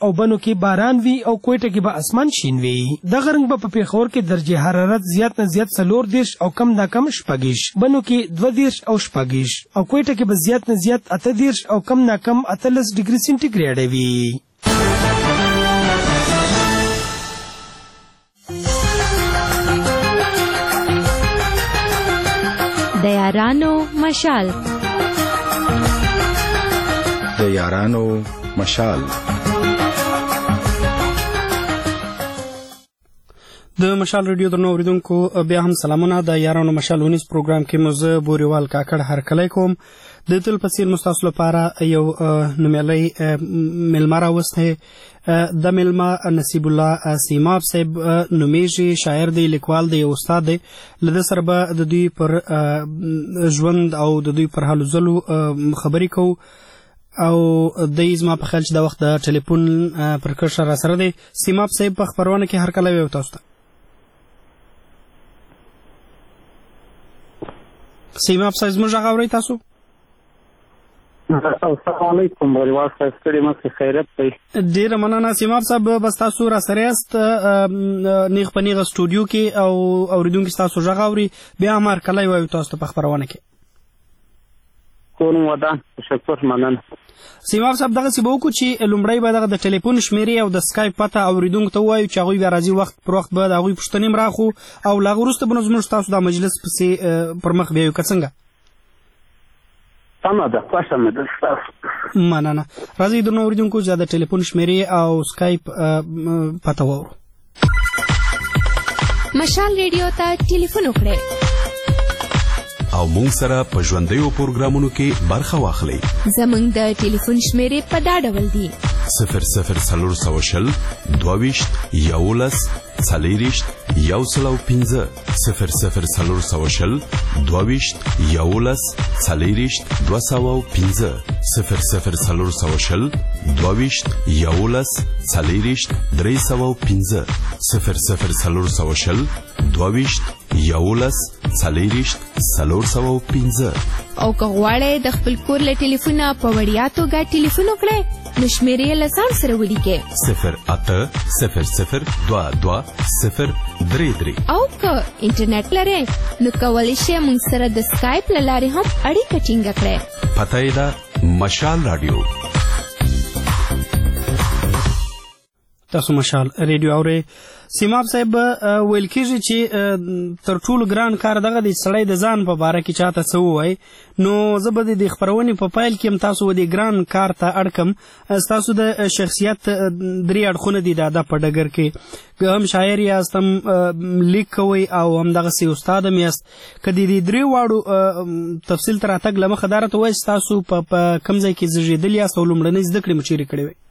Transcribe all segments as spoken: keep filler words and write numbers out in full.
او بنو کې باران وي او کوټه کې به اسمان شین وي. دغه رنګ به په پیښور کې درجه حرارت زیات نه زیات څلور دېرش او کم نه کم شپږ، بنو کې دوه دېرش او شپږ، او کوټه کې به زیات نه زیات اته دېرش او کم نه کم اتلس ډیګري سینټیګریډ وي. د یارانو مشال د یارانو مشال د مشال ریډیو درنو اوریدونکو بیا هم سلامونه. د یارانو مشال ونیز پروګرام کې مو زه بوریوال کاکړ هرکلی کوم. د تل په څیر مستاسو لپاره یو نومیالی میلمه راوستی. د میلمه نصیب الله سیماب صاحب نومیږي، شاعر دی، لیکوال دی، استاد دی. له ده سره به د دوی پر ژوند او د دوی پر هلو ځلو خبرې کوو او دی زما په خیال چې دا وخت د ټلیفون پر کرښه را سره دی. سیماب صاحب په خپرونه کې هرکلی وی تاسو ته. سیماب صاحب زموږ غږ اورئ تاسو؟ السلام علیکم بوریوال صاحب، ستړي مه شئ، خیریت دی؟ ډېره مننه سیماب صاحب، بس تاسو را سره یاست نیغ په نیغه سټوډیو کې او اورېدونکي ستاسو غږ اوري، بیا هم هرکلی وایو تاسو ته په خپرونه کې. ټول ودان، تشکر، مننه. سیماب صاحب دغسې به وکړو چې لومړی به دغه د ټلیفون شمېرې او د سکایپ پته اورېدونکو ته ووایو چې هغوی بیا راځي وخت پر وخت به د هغوی پوښتنې هم راخو او له هغه وروسته به نو زموږ ستاسو دا مجلس پسې پر مخ بیایو، که څنګه؟ سمه ده، خوښه مې ده ستاسو. مننه. راځئ درنو اورېدونکو چې د ټلیفون شمېرې او سکایپ پته واورو. مشال ریډیو ته ټلیفون وکړئ او مونږ سره په ژوندیو پروګرامونو کې برخه واخلئ. زمونږ د ټلیفون شمېرې په دا ډول دي: صفر صفر څلور سوه شل دوه ویشت یولس څلېرویشت یو سل او پنځه، صفر صفر څلور سوه شل دوه ویشت یولس څلېرویشت دوه سوه او پنځه، صفر صفر څلور سوه شل دوه ویشت یولس څلېرویشت درې سوه او پنځه، صفر صفر څلور سوه شل دوه ویشت یولس څلېرویشت څلور سوه او پنځه. او که غواړئ د خپل کور له ټلیفونه په وړیا توګه ټلیفون وکړئ نو شمېرې یې له ځان سره ولیکئ: صفر اته صفر صفر دوه دوه صفر درې درې. او که انټرنیټ لرئ نو کولی شئ موږ سره د سکایپ له لارې هم اړیکه ټینګه کړئ. پته یې ده مشال راډیو. تاسو مشال ریډیو اورئ. سیماب صاحب ویل کېږي چې تر ټولو ګران کار دغه دی سړی د ځان په باره کې چاته څه ووایي. نو زه به د دې خپرونې په پیل کې هم تاسو د ګران کار ته اړ کم. ستاسو د شخصیت درې اړخونه دي د ادب په ډګر کې، که هم شاعر یاست، هم لیک کوئ او هم دغسې استاد هم یاست. که د دې درې واړو تفصیل ته راتګ له مخه دا راته ووایئ چې تاسو په کوم ځای کې زېږېدلي یاست او لومړنۍ زده کړې مو چیرې کړې وې؟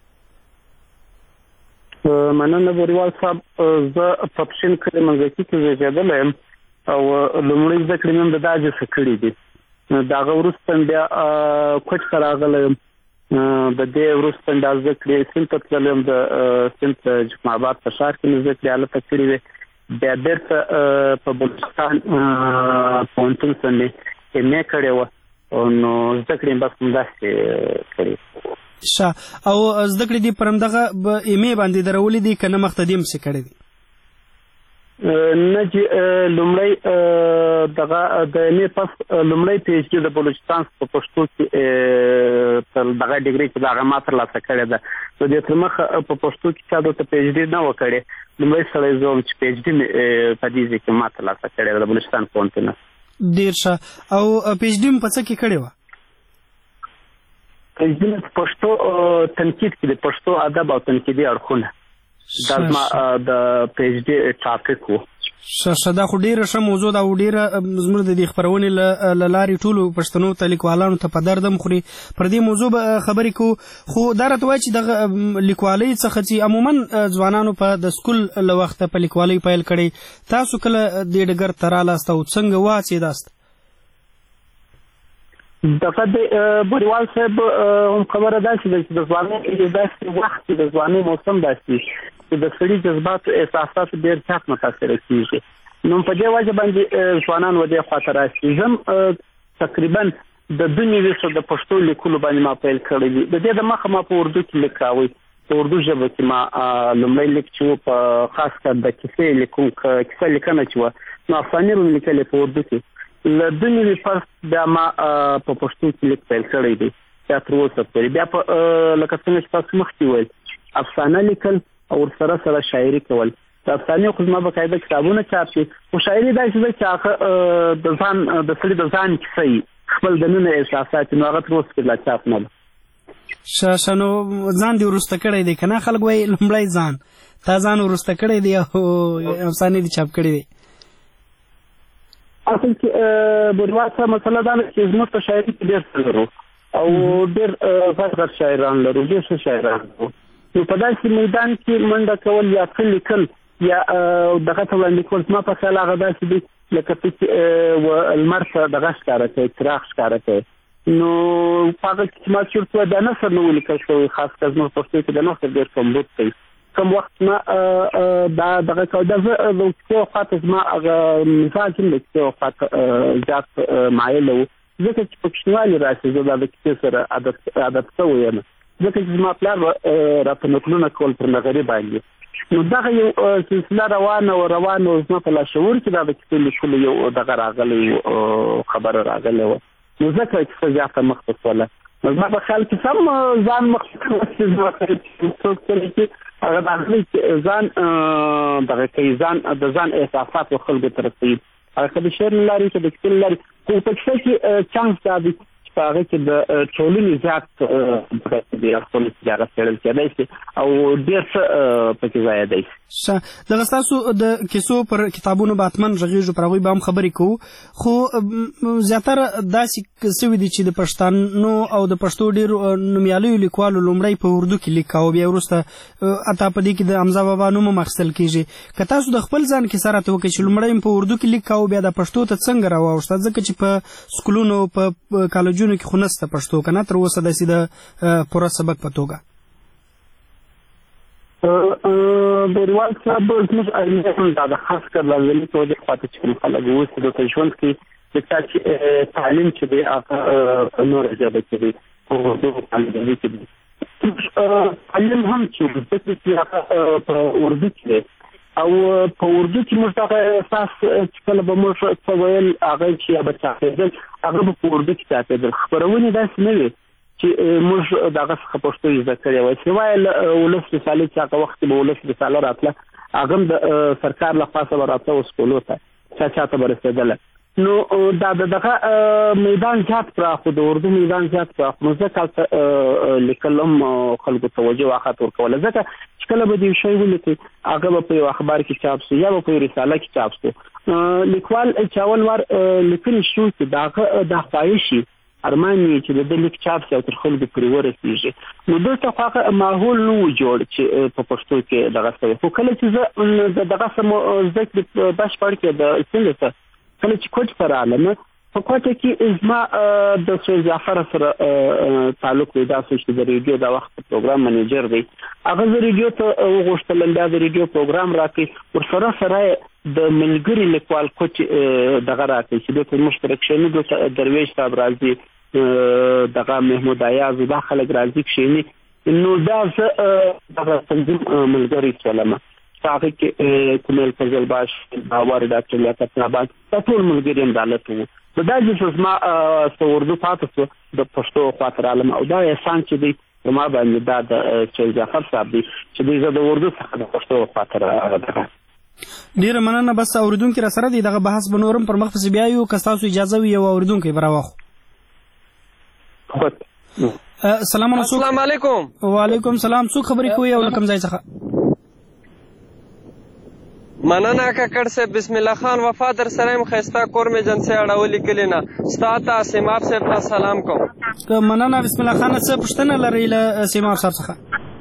مننه بوریوال صاحب، زه په پښین کلي منځکي کې زېږېدلی یم او لومړۍ زده کړې مې هم د داجې څخه کړې دي. د هغه وروسته بیا کوچ ته راغلی یم. د دې وروسته بیا زده کړې سیند ته تللی یم، د سیند په جسم آباد په ښار کې مې زده کړې هلته کړې وې. بیا بېرته په بلوچستان پوهنتون څخه مې ایم اې کړې وه، نو زده کړې مې بس همداسې کړې. ښه، او زده کړې دې پر همدغه ایم اې باندې درولې دي که نه مخته دې هم څه کړې دي؟ نه جي لومړی دغه د ایم اې پس لومړی پی ایچ ډي د بلوچستان په پښتو کې دغه ډیګري چې هغه ما ترلاسه کړې ده. نو دې تر مخه په پښتو کې چا دلته پی ایچ ډي نه وه کړې. لومړی سړی زه وم چې پی ایچ ډي مې په دې ځای کې ما ترلاسه کړې ده د بلوچستان پوهنتون. ډېر ښه. او پی ایچ ډي م په څه کې کړې وه؟ پی ایچ ډي مې په پښتو تنقید کې د پښتو ادب او تنقیدي اړخونه دا زما د پی ایچ ډي ټاپک و. ښه، دا خو ډېره ښه موضوع ده او ډېره زموږ د دې خپرونې له لارې ټولو پښتنو ته لیکوالانو ته په درد هم خوري. پر دې موضوع به خبرې کوو، خو دا راته وایي چې دغه لیکوالۍ څخه چې عموما ځوانانو په د سکول له وخته په لیکوالۍ پیل کړی، تاسو کله دې ډګر ته رالاست او څنګه واڅېداست؟ دغه د بوریوال صاحب هم خبره داسې ده چې د ځوانۍ داسې وخت کې د ځوانۍ موسم داسې چې د سړي جذباتو احساساتو ډېر زیات متاثره کېږي. نو په دې وجه باندې ځوانان و دې خواته راشي. زه هم تقریبا د دوه نوي سوه د پښتو لیکلو باندې ما پیل کړی دي. د دې د مخه ما په اردو کې لیک کاوه، په اردو ژبه کې ما لومړی لیک چې و په خاص کر د کیسې لیکون کیسه لیکنه چې وه نو افسانې روم لیکلې په اردو کې له دوه نوي فرست بیا ما په پښتو کې لیک پیل کړی دی بیا تر اوسه پورې بیا په لکه څنګه چې تاسو مخکې ویل افسانه لیکل او ورسره سره شاعري کول د افسانې خو زما باقاعده کتابونه چاپ شي خو شاعري داسې ده چې هغه د ځان د سړي د ځان کیسه وي خپل دننه احساسات نو هغه تر اوسه پورې لا چاپ نه ده ښه نو ځان دې وروسته کړی دی که نه خلک وایي لومړی ځان تا ځان وروسته کړی دی او افسانې دې چاپ کړی دی اصل کې بریوال صاحب مسله دا ده چې زموږ په شاعري کې ډېر څه لرو او ډېر غټ غټ شاعران لرو ډېر ښه شاعران لرو نو په داسې میدان کې منډه کول یا څه لیکل یا دغه ته وړاندې کول زما په خیال هغه داسې دي لکه چې لمر ته دغه ښکاره کوي څراغ ښکاره کوي نو په هغه کې چې ما چېرته دا نثر نه و لیکل شوی خاص کر زموږ پښتو کې د نثر ډېر کمبود کوي کوم وخت ما دا دغه کو د زه د خاطر زما هغه مثال چې د کیسې خاطر زیات مایل وو ځکه چې په کوچنیوالي راشي زه د کیسې سره عادت عادت شوی یم ځکه چې زما پلار راته نقلونه کول پر نغري باندې نو دغه یو سلسله روانه او روانه زما په لاشعور کې دا د کیسې لیکلو یو دغه راغلی خبره راغلی وه نو ځکه کیسه زیاته مخته شوله نو زما په خیال کې سم ځان مخته زما څوک چې هغه دغه چې ځان دغه کوي ځان د ځان احساسات خلکو ته رسوي هغه که د شعر له لارې که د کیسې له لارې خو په کیسه کې چانس دا دی چې په هغه کې د ټولنې زیات دی خپل هغه څېړل کېدی شي او ډېر څه پکې ځای دی ښه دغه ستاسو د کیسو پر کتابونو به حتما غږېږو پر هغوی به هم خبرې کوو خو زیاتره داسې سوي دي چې د پښتانو او د پښتو ډېرو نومیالیو لیکوالو لومړی په اردو کې لیک کاوه بیا وروسته حتی په دې کې د حمزه بابا نوم هم اخیستل کېږي که تاسو د خپل ځان کیسه راته وکړئ چې لومړی په اردو کې لیک کاوه بیا د پښتو ته څنګه راواوښته ځکه چې په سکولونو په کالجونو کې خو نسته پښتو که نه تر اوسه داسې د پوره سبق په توګه بریوال صاحب زموږ علمي هم دا د خاص کر لازمي توجه خواته چې کوم خلک اوس د ژوند کې د چا چې تعلیم چې دی هغه په نوره ژبه کې دی په اردو تعلیم کې دی تعلیم هم چې زده کړې چې هغه په اردو کې دی او په اردو کې موږ دغه احساس چې کله به موږ څه ویل هغه چې یا به چاپېدل هغه به په اردو کې چاپېدل خپرونې داسې نه وي چې موږ دغه څخه پښتو زده کړې وای سوای له ولس رسالې چې هغه وخت به ولس رساله راتله هغه هم د سرکار له خوا به راتله سکولو ته چا چاته به رسېدله نو دا دغه میدان زیات پراخ و د اردو میدان زیات پراخ نو ځکه هلته لیکل هم خلکو توجه واخت ورکوله ځکه چې کله به د یو شی ولیکي هغه به په یو اخبار کې چاپ شو یا به په یو رساله کې چاپ شو لیکوال چې اول وار لیکنې شروع کړي د هغه دا خواهشي ارمان یې چې د لیک چاپ شي او تر خلکو پورې ورسېږي نو دلته خو هغه ماحول نه و جوړ چې په پښتو کې دغه شوی خو کله چې زه د دغه څه زده کړې په بشپړ کې د څنګه څه کله چې کوټ ته رالم په کوټه کې زما د سید جعفر سره تعلق پیدا شو چې د ریډیو د وخت پروګرام منیجر دی هغه د ریډیو ته وغوښتل بیا د ریډیو پروګرام راکړي ورسره سره د ملګري لیکوال کوچ دغه راکړي چې د مشترک شنو د درویش صاحب راځي دغه محمود ایاز دا خلک راځي کښېني نو دا زه دغه تنظیم ملګری شولم هغه کې کومل فضل باش باور ډاکټر لیاقت آباد دا ټول ملګري هم دالت وو نو دا چې زما څه اردو پاتې شو د پښتو خواته رالم او دا احسان چې دی زما باندې دا د سید جعفر صاحب دی چې دوی زه د اردو څخه د پښتو خواته راغلم ډیره مننه بس اوریدونکي را سره دی دغه بحث به نورم پر مخ پسې بیا یو که ستاسو اجازه وي یو اوریدونکی به راواخلو السلام علیکم السلام علیکم وعلیکم السلام څوک خبرې کوي او له کوم ځای څخه مننه کاکړ صاحب بسم الله خان وفا در سره یم ښایسته کور مې جنسۍ اړولې کلي نه ستا ته سیماب صاحب ته سلام کوم مننه بسم الله خانه څه پوښتنه لرئ له سیماب صاحب څخه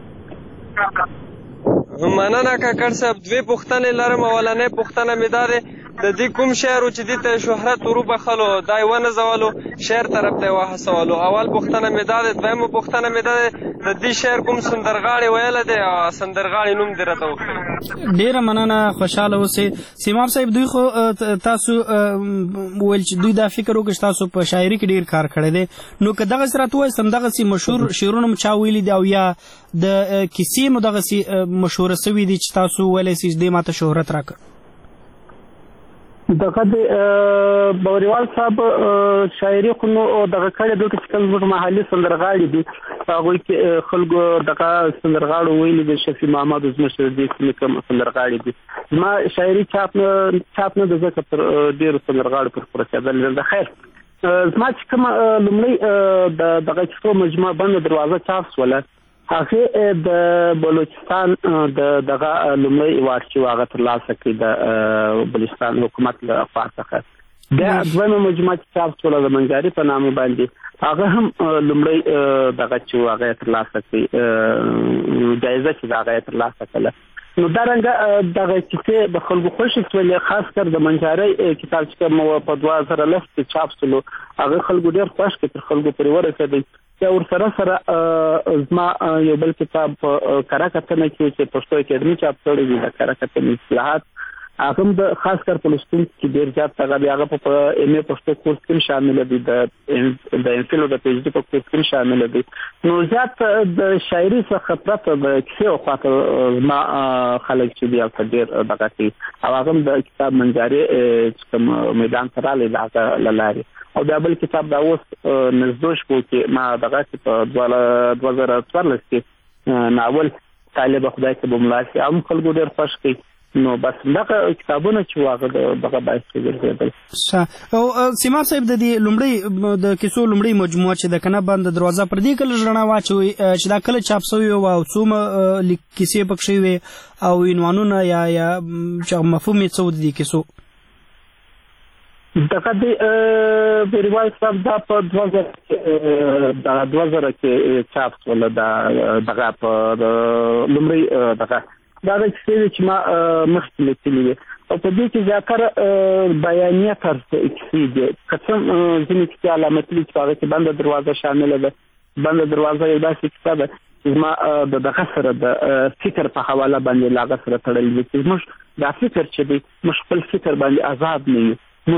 مننه کاکړ صاحب دوې پوښتنې لرم اولنۍ پوښتنه مې دا دی د دې کوم شعر و چې دې ته شهرت وروبخلو دا یې ونځولو شعر طرف ته یې وهڅولو اول پوښتنه مې دا دی دویمه پوښتنه مې دا دی د دې شعر کوم سندرغاړی ویلی دی او سندرغاړي نوم دې راته وښایي ډیره مننه خوشاله اوسئ سیماب صاحب دوی خو تاسو ویل چې دوی دا فکر وکړ چې تاسو په شاعري کې ډیر کار کړی دی نو که دغسې راته ووایاست همدغسې مشهور شعرونه مو چا ویلي دي او یا د کیسې مو دغسې مشهوره سوي دي چې تاسو ویلی سئ چې دې ما ته شهرت راکړه دغه د بوریوال صاحب شاعري خو نو دغه کړی دلته چې کوم زموږ محلي سندرغاړي دي هغوی کې خلکو دغه سندرغاړو ویلي دي شفیع محمد زموږ د دې سیمې کوم سندرغاړي دي زما شاعري چاپ نه چاپ نه د ځکه پر ډېرو سندرغاړو پر رسېدلی ده خیر زما چې کومه لومړی د دغه کیسو مجموعه بند دروازه چاپ شوله هغه د بلوچستان د دغه لومړی ایوارډ چې هغه ترلاسه کړي د بلوچستان حکومت له خوا څخه بیا دویمه مجموعه چې چاپ شوله د منجاري په نامه باندې هغه هم لومړی دغه چې هغه ترلاسه کړي جایزه چې هغه ترلاسه کړله نو دا رنګه دغه کیسې د خلکو خوښې شولې خاص کر د منجاري کتاب چې کوم په دوه زره لس کې چاپ شولو هغه خلکو ډېر خوښ کړي تر خلکو پورې ورسېدی یا ورسره سره زما یو بل کتاب په کره کتنه کې چې پښتو اکیډمي چاپ کړی دی د کره کتنې اصلاحات هغه هم د خاص کر په لوستونکو کې ډېر زیات هغه دی هغه په ایم ای پښتو کورس کې شامل دی د د ایم فل او د پی ایچ ډي په کورس کې شامل دی نو زیات د شاعري څخه پرته د کیسې او خاطر ما خلک چې دی او ډېر دغه کوي او هغه هم د کتاب منجاري چې کوم میدان ته راغلی د هغه له لارې او دا بل کتاب دا اوس نزدوش کو چې ما دغه په دوه زره څوارلس کې ناول طالب خدای ته بملا شي هم خلکو ډېر خوښ کړي نو بس دغه کتابونه چې واغه دغه باعث ګرځېدل او سیماب صاحب د دې لومړی د کیسو لومړی مجموعه چې د کنه بند دروازه پر دې کله ژړا واچوي چې دا کله چاپ شوی او څومره کیسې پکښې وي او عنوانونه یا یا مفهوم یې څه دي کیسو دغه د بریوال صاحب دا په دوه زره د دوه زره کې چاپ شوله دغه په لومړی دغه دا د کیسې چې ما مخکې لیکلي وي او په دې کې زیاتره بیانیه طرز کیسې دي که څه ځینې کیسې علامتي چې هغه کې بنده دروازه شامله ده بنده دروازه یو داسې کیسه ده چې زما د دغه سره د فکر په حواله باندې له هغه سره تړلي دي چې زموږ دا فکر چې دی موږ خپل فکر باندې آزاد نه یو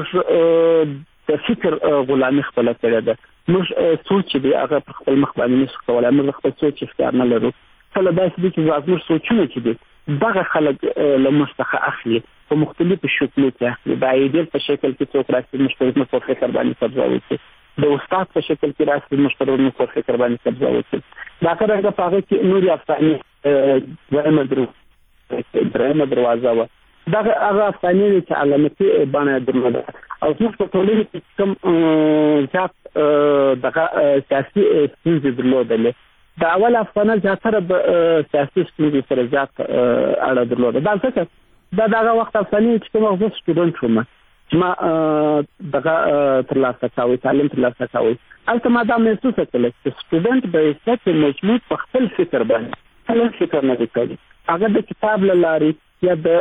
موږ د فکر غلامي خپله کړې ده موږ سوچ دی هغه په خپل مخ باندې نشو کولی موږ خپل سوچ اختیار نه لرو کله داسې دي چې زموږ سوچونه چې دي دغه خلک له موږ څخه اخلي په مختلفو شکلو کې اخلي د ایډیل په شکل کې څوک راشي موږ پر موږ فکر باندې قبضه وکړي د استاد په شکل کې راشي موږ پر موږ فکر باندې قبضه وکړي دا څنګه په هغه کې نوري افسانې درېمه درو درېمه دروازه وه دغه هغه افسانې دي چې علامتي بڼه درلوده او زموږ په ټولنه کې کوم زیات دغه سیاسي ستونزې درلودلې د اول افغانه زیاتره د سیاسي ستونزې سره زیات اړه درلوده دا څه دا دغه وخت افغاني چې کوم وخت سټوډنټ وم چې ما دغه ترلاسه کاوه تعلیم ترلاسه کاوه البته ما دا محسوس کړل چې سټوډنټ به ستاسو مجموع په خپل فکر باندې خپل فکر نه کوي هغه د کتاب لاري یا د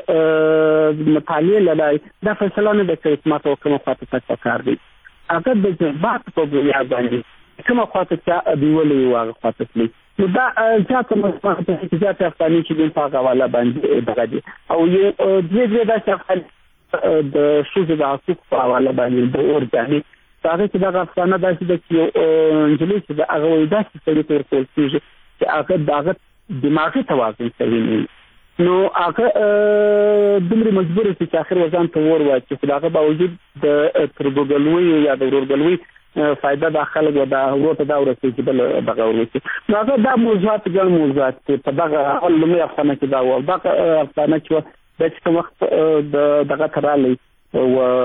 مطالعې لاري دا فیصله نه د کوي ما ته کوم خاطر څه کار دی هغه د جذبات په بنیاد باندې کومه خاطر چې دیولې واغه خاطر دی نو دا ځکه مې په ځکه افغاني چې په هغه والا باندې دغه دي او یو دې دې دا چې د شوزه د حقوق په حواله باندې د اورګاني هغه چې د افغانه داسې د یو انجلي چې د هغه وې داسې سړي تر کول کېږي چې هغه دغه دماغي توازن کوي نو هغه دومره مجبور دي چې اخر وزن ته ور واچي خو هغه باوجود د ترګلوي یا د ورګلوي فائدہ داخله ودا ورته دا ورته چې بل دغه ورته نو هغه دا موضوعات ګڼ موضوعات په دغه علمي افغانه کې دا و دغه افغانه چې د کوم وخت د دغه ترالي او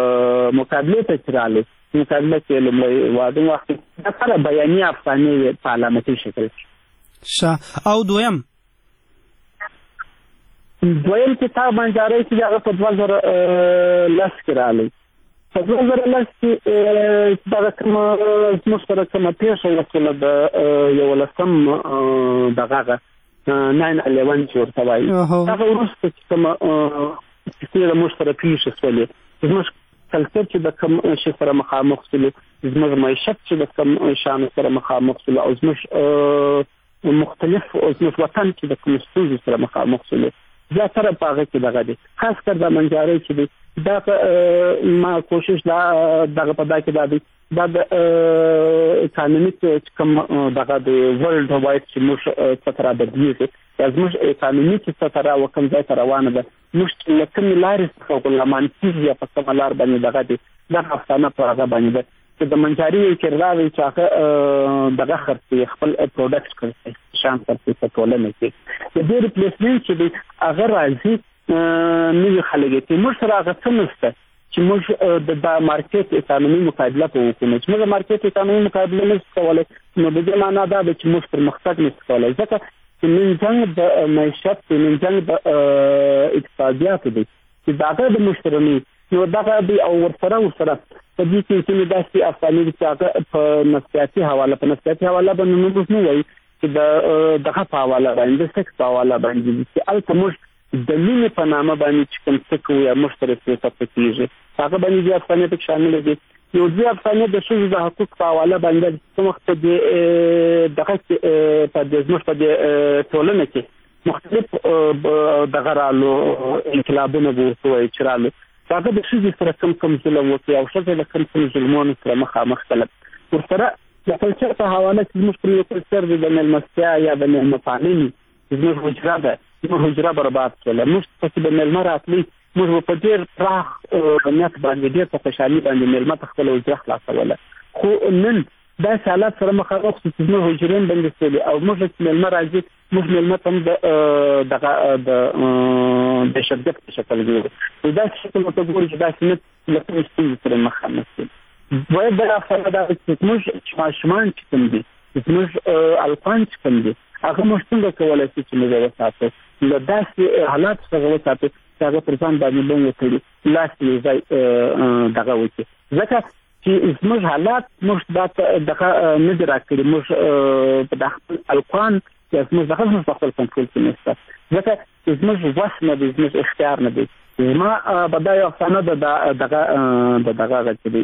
مقابله ته ترالي مقابله کې لمړی واده وخت دا سره بیانیه افغاني په علامتي شکل شا او دویم دویم کتاب منجاري چې هغه په دوه زره لس کې راغلی په دوه زره لس کې دا کوم زموږ سره کومه پیښه وکړه د یو لسم دغه ناین الیون چې ورته وایي هغه وروسته چې کومه چې موږ سره پیښه شولې زموږ کلچر چې د کوم شي سره مخامخ شول زموږ معیشت چې د کوم شان سره مخامخ شول او زموږ مختلف او زموږ وطن چې د کوم ستونزې سره مخامخ شول زیاتره په هغه کې دغه دی خاص کر د منجاري چې دی دا ما کوشش دا دغه په دا کې دا دی دا د اکانومیک کوم دغه د ورلد وایډ چې موږ ستاره بدلیږي زموږ اکانومیک ستاره وکم ځای ته روانه ده موږ لکه لارې څخه ګلمان کیږي په کومه لار باندې دغه دی دا افسانه په هغه باندې ده چې د منجاري کردار چې هغه دغه خرڅي خپل پروډکټ کوي شان خرڅي په ټولنه کې د دې ریپلیسمنت چې دی هغه راځي نوې خلک چې موږ سره هغه څه نشته چې موږ د مارکیټ اکانومي مقابله کوو چې موږ مارکیټ اکانومي مقابله نشو کولای نو د دې معنی دا ده چې موږ پرمختګ نشو کولای ځکه چې نن جنګ د معیشت نن جنګ د اقتصادیات دی چې داګه د مشتري نو دغه دی او ورسره ورسره په دې کې چې داسې افغاني چې هغه په نفسیاتي حواله په نفسیاتي حواله باندې موږ نه وایي چې د دغه په حواله باندې سکس په حواله باندې چې الته موږ د مینې په نامه باندې چې کوم څه کوو یا مشترک څه کېږي هغه باندې د افغاني په شامل دي یو د افغاني د شوز د حقوق په حواله باندې کوم وخت د دغه په د زموږ په ټولنه کې مختلف دغه رالو انقلابونه وو چې رالو هغه د شوز سره کوم کوم ظلم وکړي او شوز د کوم کوم ظلمونو سره مخامخ کړل ورسره د کلچر په حواله چې موږ په یو کلچر د ملمستیا یا د مفاهیم زموږ حجره ده موږ حجره برباد کړل موږ په د ملمر راتلی موږ په ډېر پراخ نیت باندې ډېر په خوشحالي باندې ملمر خپل حجره خلاصوله خو نن دا حالات سره مخامخ چې موږ حجرین باندې ستړي او موږ چې ملمر راځي موږ ملمر هم د دغه د د شدت په شکل جوړ دا شکل متګور چې دا سنت لکه ستاسو سره مخامخ دي وای دا خبره دا چې موږ ماشومان چې کوم دي موږ الفان چې کوم دي هغه موږ څنګه کولای شو چې موږ وساتو له داسې حالات څخه وساتو چې هغه پر ځان باندې لږ وکړي لاسي ځای دغه وکړي ځکه چې موږ حالات موږ دغه نه راکړي موږ په داخل الفان چې موږ دغه موږ خپل کنټرول کې نشته ځکه چې موږ وس نه دي موږ اختیار نه دي ما بدايه افسانه د دغه د دغه غږ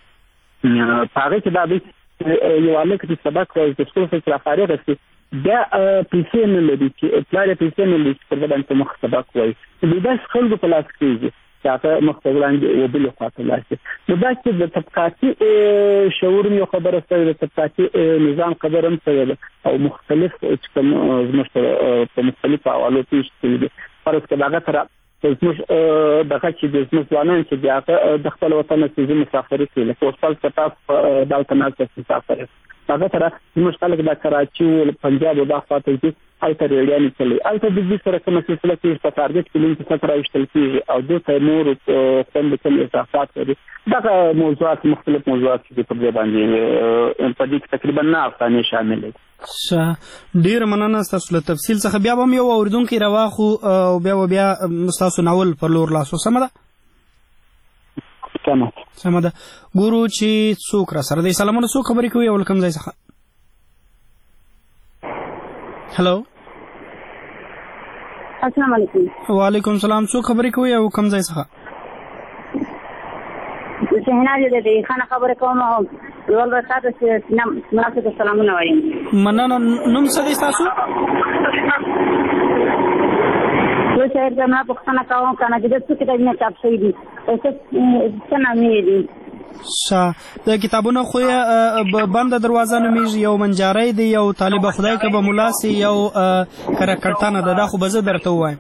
پاره چې دا دی یو الک چې سبق کوي چې څه څه فارغ شي دا پیسې نه لري چې پلان پیسې نه لري چې باندې مخ سبق کوي د دې خلکو په لاس کې دي چې هغه مختلفان او بل خاطر لاسي نو دا چې د طبقاتي شعور یو خبره ستاسو د طبقاتي نظام قدرم څه او مختلف چې په مختلفو حوالو کې دي فرض کړه هغه تر زموږ دغه چې د زموږ ځوانان چې هغه د خپل وطن څخه مسافري کوي لکه اوسپل کتاب د التناز څخه مسافري هغه تر زموږ خلک د کراچي او پنجاب او د خاطر کې الته ریډیان چلی الته د دې سره کوم سلسله کې په ټارګټ کې لږ څه راوښتل کیږي او د تیمور خپل د کوم اضافات لري دغه موضوعات مختلف موضوعات چې په دې باندې په دې تقریبا نه افغاني شامل دي شه ډیر مننه تاسو له تفصیل څخه بیا هم یو اوریدونکو راواخو او بیا بیا تاسو ناول پر لور لاسو سم ده سم سم ده ګورو چې څوک را سره دی سلامونه څوک خبرې کوي او کوم ځای څخه هلو السلام علیکم وعلیکم السلام څوک خبرې کوي او کوم ځای څخه شهناز دې خانه خبره کوم او ول راته چې نام مناسب سلامونه وایم مننه نوم څه دي تاسو یو شهر ته ما پښتنه کوم کنه چې څه کتاب نه چاپ شوی دي او څه نامې دي شا د کتابونو خو بند دروازه نومیږي یو منجاری دی یو طالب خدای کبه ملاسي یو کرکټانه ده دا خو به زه درته وایم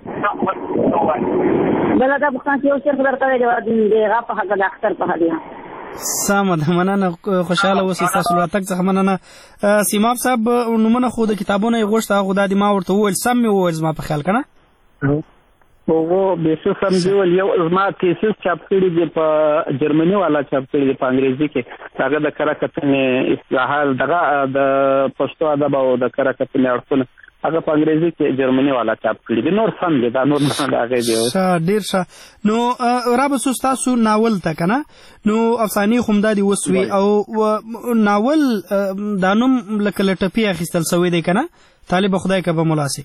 بل دا پښتنه یو شهر درته دی د غاپه حق د اختر په هدیه سم ده مننه خوشاله اوسئ تاسو له تک څخه مننه سیماب صاحب نومونه خو د کتابونو یې غوښته هغه د ما ورته وویل سم مې وویل زما په خیال کنه هغه به څه سم دی ول یو زما تیسیس چاپ کړی دی په جرمني والا چاپ کړی دی په انګریزي کې هغه د کراکتنې اصلاحات دغه د پښتو ادب او د کراکتنې اړخونه هغه په انګریزي کې جرمني والا چاپ کړی دی نور سم دی دا نور نه هغه دی ډیر ښه نو رابس تاسو ناول ته کنه نو افساني خمدا دی وسوي او ناول دا نوم لکه لټپی اخیستل سوی دی کنه طالب خدای کبه ملاسي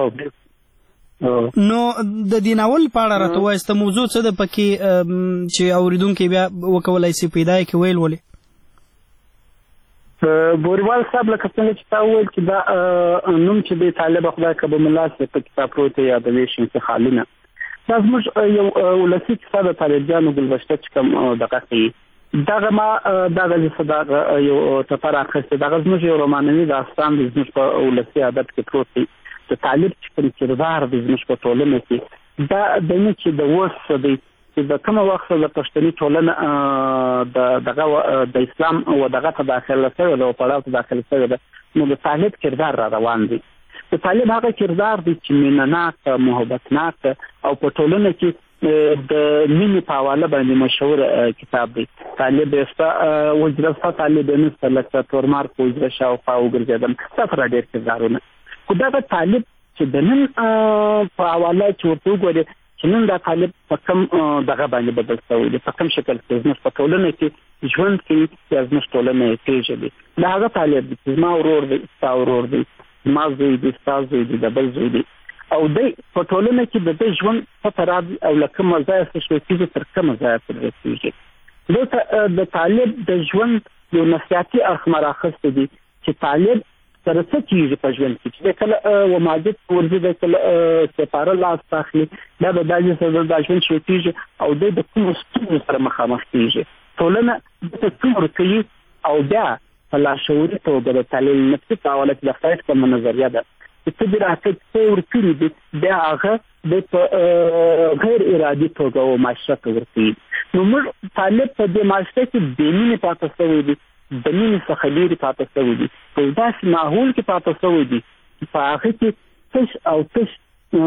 نو د دې ناول په اړه راته وایسته موضوع څه ده پکې چې اوریدونکو بیا وکولای شي پیدا کې ویل ولې بوریوال صاحب لکه څنګه چې تا وویل چې دا نوم چې دی طالب خدای کبه ملا سي په کتاب پروت یادوي شي چې خالونه دا زموږ یو ولسی کیسه د طالبانو ګلبشته چې کوم دغه کوي دغه ما دغه صدا یو تفر اخیسته دغه زموږ یو رومانوي داستان د زموږ په ولسی ادب کې پروت دی د طالب چې کوم کردار د زموږ په ټولنه کې دا د نه چې د وسه دی چې د کوم وخت د پښتني ټولنه د دغه د اسلام او دغه ته داخله شوی او پړاو ته داخله شوی ده نو د طالب کردار را روان دی د طالب هغه کردار دی چې مینناک محبتناک او په ټولنه کې د مینې په حواله باندې مشهور کتاب دی طالب استا وجرستا طالب نسته لکه تورمار کوجره شاوخوا وګرځیدم تاسو را ډېر کردارونه خو دغه طالب چې د نن په حواله چې ورته وګورئ چې نن دا طالب په کوم دغه باندې بدل شوی دی په کوم شکل کې زموږ په ټولنه کې ژوند کوي چې زموږ ټولنه یې پېژني دا هغه طالب دی چې زما ورور دی ستا ورور دی زما زوی دی ستا زوی دی د بل زوی دی او دی په ټولنه کې د دې ژوند پته راځي او له کومه ځایه څه شی کېږي تر کومه ځایه پورې رسېږي دلته د طالب د ژوند یو نفسیاتي اړخ مراخص دی چې طالب سره څه کېږي په ژوند کې چې کله و ماجد ورځي د کله سپاره لاس تاخلي دا د داسې سره د ژوند شي کېږي او د کوم ستونزو سره مخامخ کېږي ټولنه د څومره کوي او بیا په لاشعوري توګه د تعلیل نفسي په حواله د فرد کومه نظریه ده چې څه دې راته څه ورکړي دي بیا هغه د غیر ارادي توګه او معاشره ته ورکوي نو موږ طالب په دې معاشره کې بې مینې پاتې شوی دی د مینې څخه لرې پاتې شوی دي په داسې ماحول کې پاتې شوی دي په هغه کې تش او تش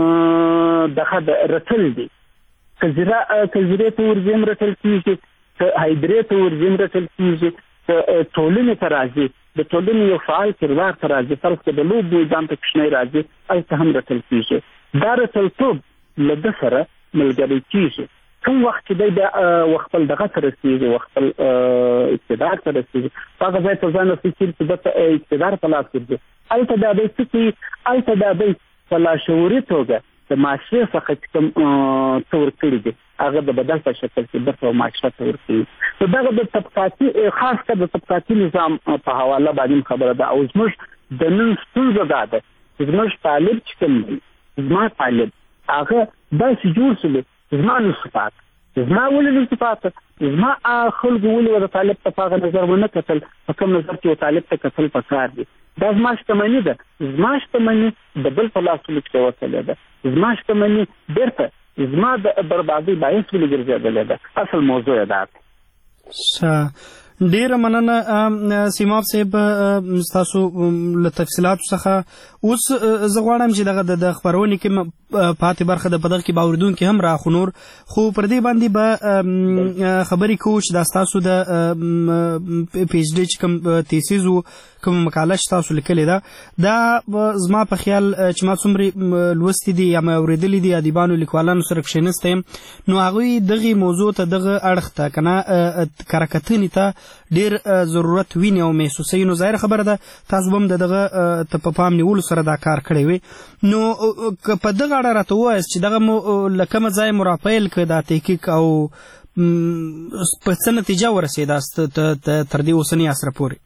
دغه د رټل دي که زیرې ته ورځم رټل کېږي که هایدرې ته ورځم رټل کېږي که ټولنې ته راځي د ټولنې یو فعال کردار ته راځي فرض کړه د لوبو ځان ته کوچنی راځي هلته هم رټل کېږي دا رټلتوب له ده سره ملګری کېږي کوم وخت چې دی بیا خپل دغه ته رسېږي خپل اقتدار ته رسېږي په هغه ځای ته ځان رسېږي چې دته اقتدار په لاس ورځي هلته دا دی څه کوي هلته دا دی په لاشعوري توګه د معاشرې څخه چې کوم څه ورکړي دي هغه د بدل په شکل کې درته معاشره ته ورکوي نو دغه د طبقاتي خاص کر د طبقاتي نظام په حواله باندې خبره ده او زموږ د نن ستونزه دا ده چې زموږ طالب چې کوم دی زما طالب هغه داسې جوړ شوی زما نو صفات زما ولې صفات زما خلکو ولې د طالب په هغه نظر ونه کتل په کوم نظر کې طالب ته کتل پکار دي دا زما شتمني ده زما شتمني د بل په لاس کې وصله ده زما شتمني بیرته زما د بربادي باعث ولګرځېدل ده اصل موضوع ده ډیره مننه سیماب صاحب تاسو له تفصیلاتو څخه اوس زه غواړم چې دغه د خبرونې کې پاتې برخه د پدغه کې باوردونکو هم را خو نور خو پر دې باندې به خبرې کوو چې دا تاسو د پی ایچ ډي چې کوم تیسیز کوم مقاله چې تاسو لیکلې ده دا زما په خیال چې ما څومره لوستي دي یا مې اورېدلي دي ادیبانو لیکوالانو سره کښېنستی یم نو هغوی دغې موضوع ته دغه اړخ ته که نه کره کتنې ته ډیر ضرورت ویني او محسوسوي نو ظاهره خبره ده تاسو به هم د دغه ته په پام نیولو سره دا کار کړی وي نو که په دغه اړه راته ووایاست چې دغه مو له کومه ځایه مو راپیل کړه دا تحقیق او په څه نتیجه ورسېداست تر دې اوسني عصره پورې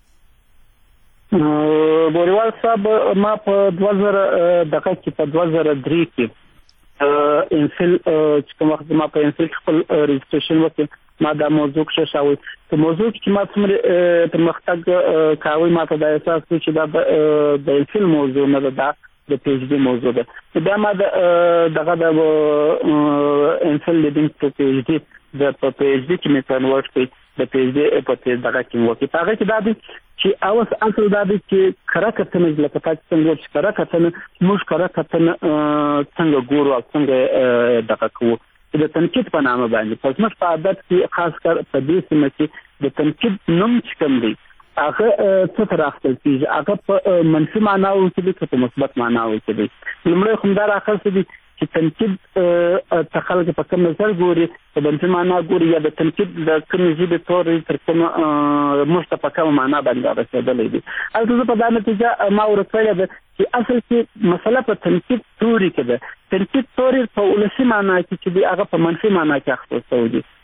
بوریوال صاحب ما په دوه زره دغه کې په دوه زره درې کې انفل چې کوم وخت ما په انفل خپل رجسټریشن وکړ ما دا موضوع کې شاوي ته موضوع کې ما څومره پرمختګ کاوي ما ته دا احساس چې دا د انفل موضوع نه ده د پی ایچ ډي موضوع ده بیا ما دغه د انفل لیډینګ ټو پی ایچ ډي د پی ایچ ډي کې مې کنورټ کړی د پی ایچ ډي په دغه کې وکړي هغه کې دا دی چې اوس اصل دا دی چې کره کتنه لکه تاسو څنګه چې کره کتنه موږ کره کتنه څنګه ګورو او څنګه دغه کوو د تنقید په نامه باندې پس موږ په عادت کې خاص کر په دې سیمه کې د تنقید نوم چې کوم دی هغه څه تر اخته کیږي هغه په منفي معنا او کې په مثبت معنا او کې دی لمړی خو دا راخص دي چې تنقید تخلق په کوم نظر ګوري په منفي معنا ګوري یا د تنقید د کوم ژبه تور تر کوم مشت په کوم معنا باندې رسیدلې دي البته په دا نتیجه ما ورکړل ده چې اصل کې مسله په تنقید توري کې ده تنقید توري په ولسی معنا کې چې هغه په منفي معنا کې اخته شوی دی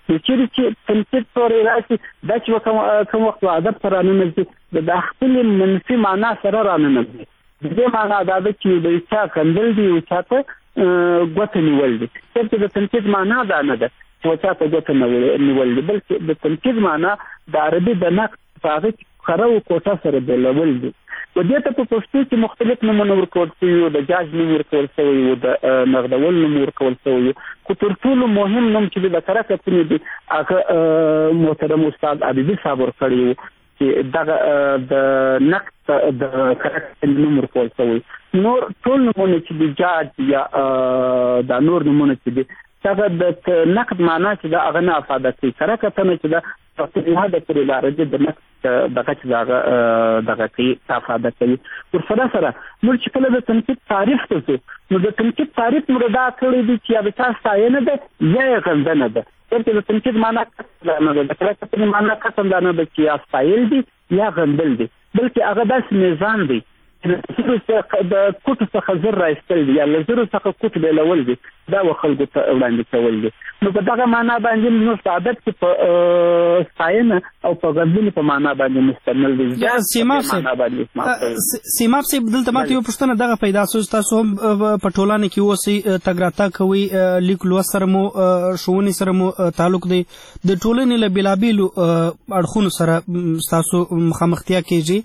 چیرې چې تنقید پورې راشي دا چې کوم وخت ادب سره راننوځي د خپلې منفي معنا سره راننوځي. د دې معنا دا ده چې د چا کندل دي او چا ته ګوته نیول دي. چې د تنقید معنا دا نه ده چې چا ته ګوته نیول دي، بلکې د تنقید معنا د عربي د نقد په هغه خره او کوټه سره بېلول دي. و دې ته په پښتو کې مختلف نومونه ورکول شوي، د جاج نوم ورکول شوی و، د نغدول نوم ورکول شوی، خو تر ټولو مهم نوم چې د کره کتنې دي هغه محترم استاد عبیدي صاحب ورکړی و چې دغه د نقد د کره کتنې نوم ورکول شوی. نور ټول نومونه چې د جاج یا د نور نومونه چې دي هغه د نقد معنا چې دا هغه نه افاده کوي، کره کتنه چې دا تقریبا د پرې لاره د نقد دغه چې دغه دغه کې افاده کوي. ورسره سره موږ چې کله د تنقید تعریف کوو نو د تنقید تعریف موږ دا کړی دی چې یا تاسو ستاینه ده یا غندنه ده. چې د تنقید معنا نه ده، د کله کتنې معنا قسم دا نه ده چې یا ستایل دي یا غندل دي، بلکې هغه داسې نظام دی د کوټو څخه زر راایستل دي یا له زرو څخه کوټ بېلول دي، دا و خلکو ته وړاندې کول دي. نو په دغه معنا باندې موږ په عادت کې په ستاینه او په غندنې په معنا باندې مستمل دي. سیماب صاحب سیماب صاحب دلته ماته یو پوښتنه دغه پیدا شوه، تاسو هم په ټولنه کې اوسئ، تګ راتګ کوئ، لیک لوست سره مو ښوونې سره مو تعلق دی، د ټولنې له بېلابېلو اړخونو سره ستاسو مخامختیا کېږي.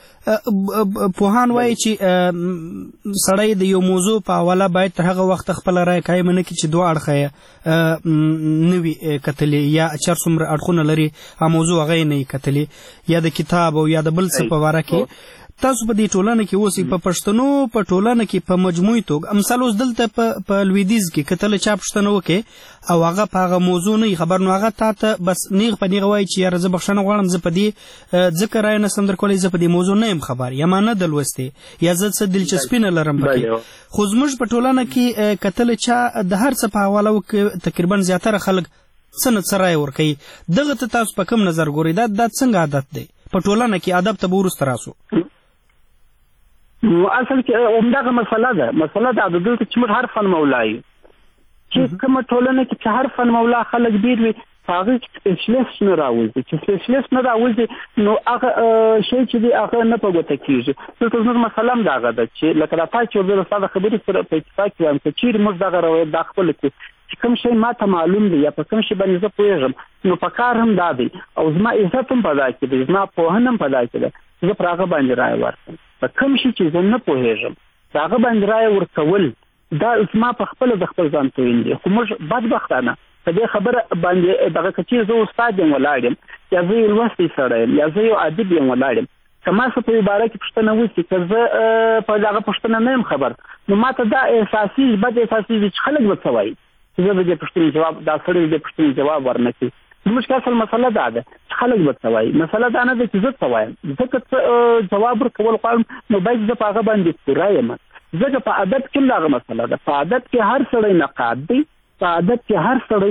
پوهان وایي چې سړی د یو موضوع په حواله باید تر هغه وخت خپله رایه قایمه نه کړي چې دوه اړخه یې نه وي کتلي یا چر څومره اړخونه لري هغه موضوع هغه یې نه وي کتلي، یا د کتاب او یا د بل څه په باره کې. تاسو په دې ټولنه کې اوسئ، په پښتنو په ټولنه کې په مجموعي توګه مثال اوس دلته په لویدیځ کې که ته له چا پوښتنه وکړې او هغه په هغه موضوع نه خبر، نو هغه تا ته بس نیغ په نیغه وایي چې یاره زه بخښنه غواړم، زه په دې ځکه رایه نسم درکولی، زه په دې موضوع نه یم خبر یا ما نه ده لوستې یا زه څه دلچسپي نه لرم پکې. خو زموږ په ټولنه کې که ته له چا د هر څه په حواله وکړې تقریبا زیاتره خلک څه نه څه رایه ورکوي. دغه ته تاسو په کوم نظر ګورئ؟ دا دا څنګه عادت دی په ټولنه کې؟ ادب ته به وروسته راسو. اصل کې همدغه مسله ده مسله ده د دلته چې موږ هر فن مولا یو، چې کومه ټولنه کې چې هر فن مولا خلک ډېر وي هغه سپیشلیست نه راوځي، چې سپیشلیست نه راوځي نو هغه شی چې دی هغه نه په ګوته کېږي. دلته زموږ مسله هم دغه ده چې لکه دا پای چې زه ستا د خبرې سره په اتفاق کې وایم که چیرې موږ دغه روایت دا خپله کړو چې کوم شی ما ته معلوم دی یا په کوم شي باندې زه پوهېږم نو په کار هم دا دی او زما عزت هم په دا کې دی، زما پوهنه هم په دا کې ده، زه پر هغه باندې رایه ورکړم. په کوم شي چې زه نه پوهېږم د هغه باندې رایه ورکول دا زما په خپله د خپل ځان توین دی. خو موږ بدبختانه په دې خبره باندې دغه که چیرې زه استاد یم ولاړ یم یا زه یو لوستی سړی یم یا زه یو ادیب یم ولاړ یم، که ما څه په یو باره کې پوښتنه وشي که زه په دغه پوښتنه نه یم خبر نو ما ته دا احساسېږي بد احساسېږي چې خلک به څه وایي چې زه د دې پوښتنې جواب دا سړی د دې پوښتنې جواب ورنه کړي. زموږ اصل مسله دا ده چې خلک به څه وایي، مسله دا نه ده چې زه څه وایم. زه که څه جواب ورکول غواړم نو باید زه په هغه باندې پوره یم، ځکه په ادب کې هم دغه مسله ده. په ادب کې هر سړی نقاد دی، په ادب کې هر سړی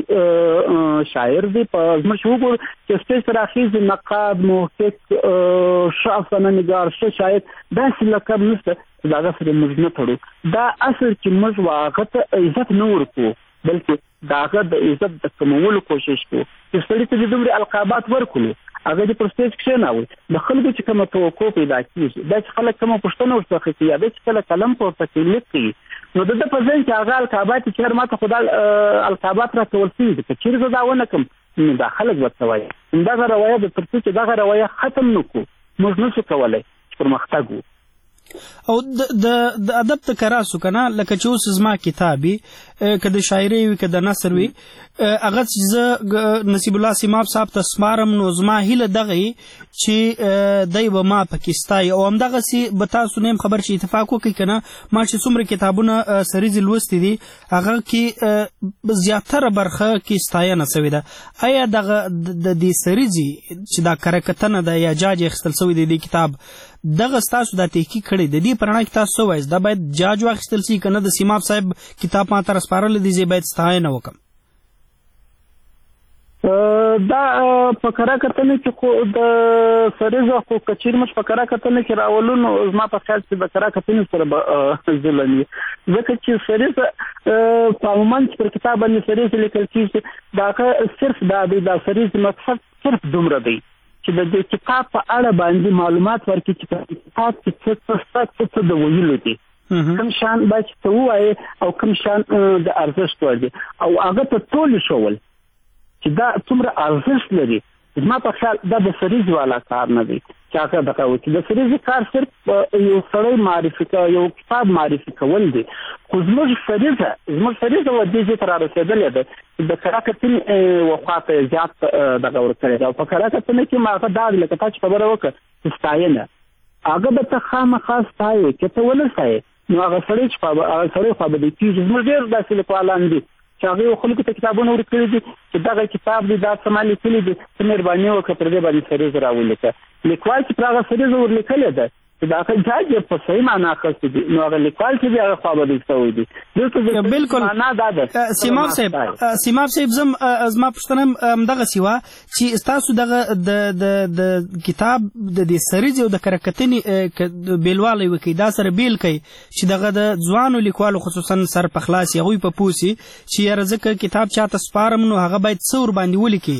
شاعر دی. په زموږ چې وګورو چې سټیج ته راخیږي نقاد، محقق، ښه افسانه‌نګار، ښه شاعر، داسې لقب نشته چې د هغه سره موږ نه تړو. دا اصل چې موږ هغه ته عزت نه ورکوو بلکې د هغه د عزت د کمولو کوشش کوو. چې سړي ته د دومره القابات ورکړو هغه دې پر سټیج کښېناوي، د خلکو چې کومه توقع پیدا کېږي دا چې خلک کومه پوښتنه ورڅخه کوي یا دا چې کله قلم پورته کوي لیک کوي نو د ده په ذهن کې هغه القابات چې هر ما ته خو دا القابات راکول شوي دي، که چېرې زه دا ونه کړم نو دا خلک به څه وایي. همدغه روایه د تر څو چې دغه روایه ختم نه کړو موږ نشو کولی چې پرمختګ وو. او د د ادب ته کراسو کنه لکه چې اوس زما کتابي که د شاعري وي که د نثر وي هغه چې زه نصیب الله سیماب صاحب ته سپارم نو زما هیله دغه چې دی به ما پکې ستایي او همدغسې به تاسو نه یم خبر چې اتفاق وکړئ که نه ما چې څومره کتابونه سریزې لوستي دي هغه کې زیاتره برخه کې ستاینه سوې ده. آیا دغه د دې سریزې چې دا کره کتنه ده یا جاج اخیستل سوی دی د کتاب دغه ستاسو دا تحقیق کړی د دې په رڼا کې تاسو څه وایئ دا باید جاج واخیستل شي که نه د سیماب صاحب کتاب ما ته راسپارلی دی زه باید ستاینه وکړم؟ دا په کره کتنه کې خو د سریزه خو کچیر مش په کره کتنه کې راولو نو زما په خیال چې د کره کتنه سره به ځلني ځکه چې سریزه په عموماً پر کتاب باندې سریزه لیکل کیږي دا صرف دا د سریزه مقصد صرف دومره دی چې د کتاب په اړه باندې معلومات ورکړي چې په کتاب کې څه څه د ویلو دي کوم شان باید ته وایي او کوم شان د ارزښت ور دي او هغه ته ټول شول چې دا څومره ارزښت لري زما په خیال دا د سریز والا کار نه دی چې هغه دغه و چې د سریز کار صرف یو سړی معرفي یو کتاب معرفي کول دی خو زموږ سریزه زموږ سریزه و دې ته را رسېدلې ده د کره کتنې وخواته زیات دغه ورکړی ده او په کره کتنه کې ما هغه دا لکه تا چې خبره وکړه ستاینه هغه به ته خامخا ستایې که ته ونه ستایې نو هغه سړی چې هغه سړی خوا به دی کېږي زموږ ډېر داسې لیکوالان دي چې هغه خلکو ته کتابونه ورکړي دي چې دغه کتاب دی دا څه ما لیکلي دي ته مهرباني وکړه پر دې باندې سریزه راولیکه لیکوال چې پر هغه سریزه ورلیکلې ده چې دا هغه جاج په صحیح معنا اخیستې دي نو هغه لیکوال چې دی هغه خوا به دی شوی دی بالکل معنا دا ده سیماب صاحب سیماب صاحب زم زما پوښتنه همدغه سیوا چې ستاسو دغه د د د کتاب د دې سریزه او د کره کتنې بیلوالی وکړي دا سره بیل کوي چې دغه د ځوانو لیکوالو خصوصا سر په خلاص هغوی په پوسي چې یاره ځکه کتاب چاته سپارم نو هغه باید څه ورباندې ولیکي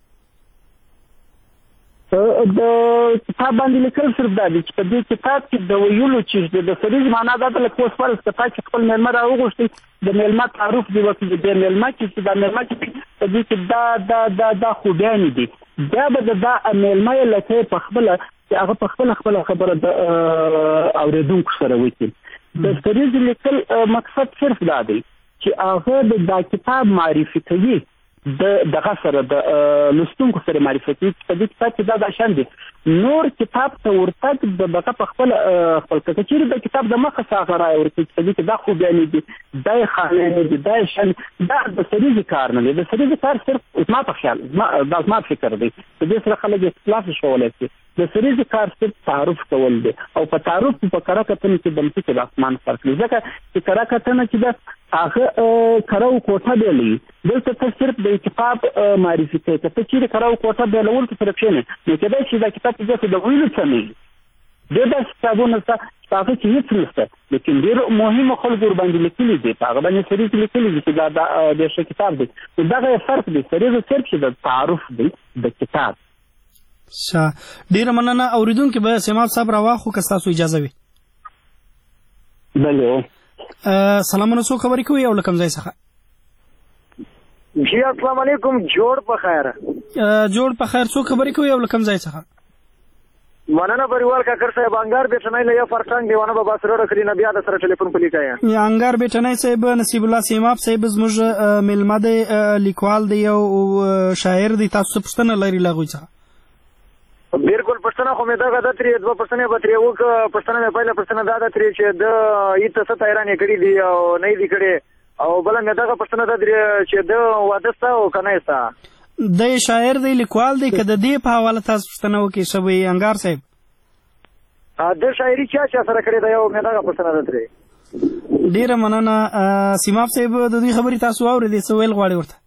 د کتاب باندې لیکل صرف دا دي چې په دې کتاب کې د ویلو چې د سریز معنا دا ده لکه اوس فرض کړه چې خپل مېلمه راوغوښتي د مېلمه تعارف دی وکړي د مېلمه چې دا مېلمه چې په دې کې دا دا دا دا خوبیانې دي بیا به د دا مېلمه یې لکه په خپله چې هغه په خپله خپله خبره د اورېدونکو سره وکړي د سریز لیکل مقصد صرف دا دی چې هغه د دا کتاب معرفي کوي د دغه سره د لوستونکو سره معرفي کوي په دې کتاب کې دا د شان دي نور کتاب ته ورتګ د دغه په خپل خپل کچېرې د کتاب د مخه څخه راي ورته په دې کې دا خو بیان دي دا خانه دي دا شان دا د سریز کار نه دی د سریز کار صرف ما په خیال دا ما فکر دی د دې سره خلک اختلاف شولای شي د سریز کار صرف تعارف کول دی او په تعارف په کره کتنه کې د متي د اسمان فرق دی ځکه چې کره کتنه کې د هغه کرو کوټه دی دلته ته صرف د کتاب معرفي کوي ته چې کرو کوټه دی لول څه فرق نه نو کله چې دا کتاب چې د ویلو څه نه دی د کتابونو څخه هغه چې هیڅ نشته لیکن ډېر مهم خلک ور باندې لیکلي دي هغه باندې سریز لیکلي دي چې دا د ښه کتاب دی دا فرق دی سریز صرف چې د تعارف دی د کتاب ښه ډېره مننه اورېدونکي به سیماب صاحب راواخو که ستاسو اجازه وي بله سلامونه څوک خبرې کوي او له کوم ځای څخه جی السلام علیکم جوړ په خیر جوړ په خیر څوک خبرې کوي او له کوم ځای څخه مننه بریوال کاکر صاحب انګار بیٹنای له فرڅنګ دیوانه به باسرو کړی نه بیا د سره ټلیفون پلی کایا یا انګار بیٹنای صاحب نصیب الله سیماب صاحب زموږ ملما دی لیکوال دی او شاعر دی تاسو پښتنه لري لاغوي څه بالکل پښتنه خو مې دا غدا ترې دوه پښتنه به ترې وک پښتنه مې پهله پښتنه دا دا ترې چې د ایت څه تایرانې کړی دی او نه دی کړی او بل مې دا پښتنه دا ترې چې د واده ستا او کنه ستا د شاعر دی لیکوال دی که د دې په حواله تاسو پښتنه وکړئ شوی انګار صاحب د شاعري چا چا سره کړې ده یو مې دغه پښتنه ده ترې ډېره مننه سیماب صاحب د دې خبرې تاسو واورېدې څه ویل غواړئ ورته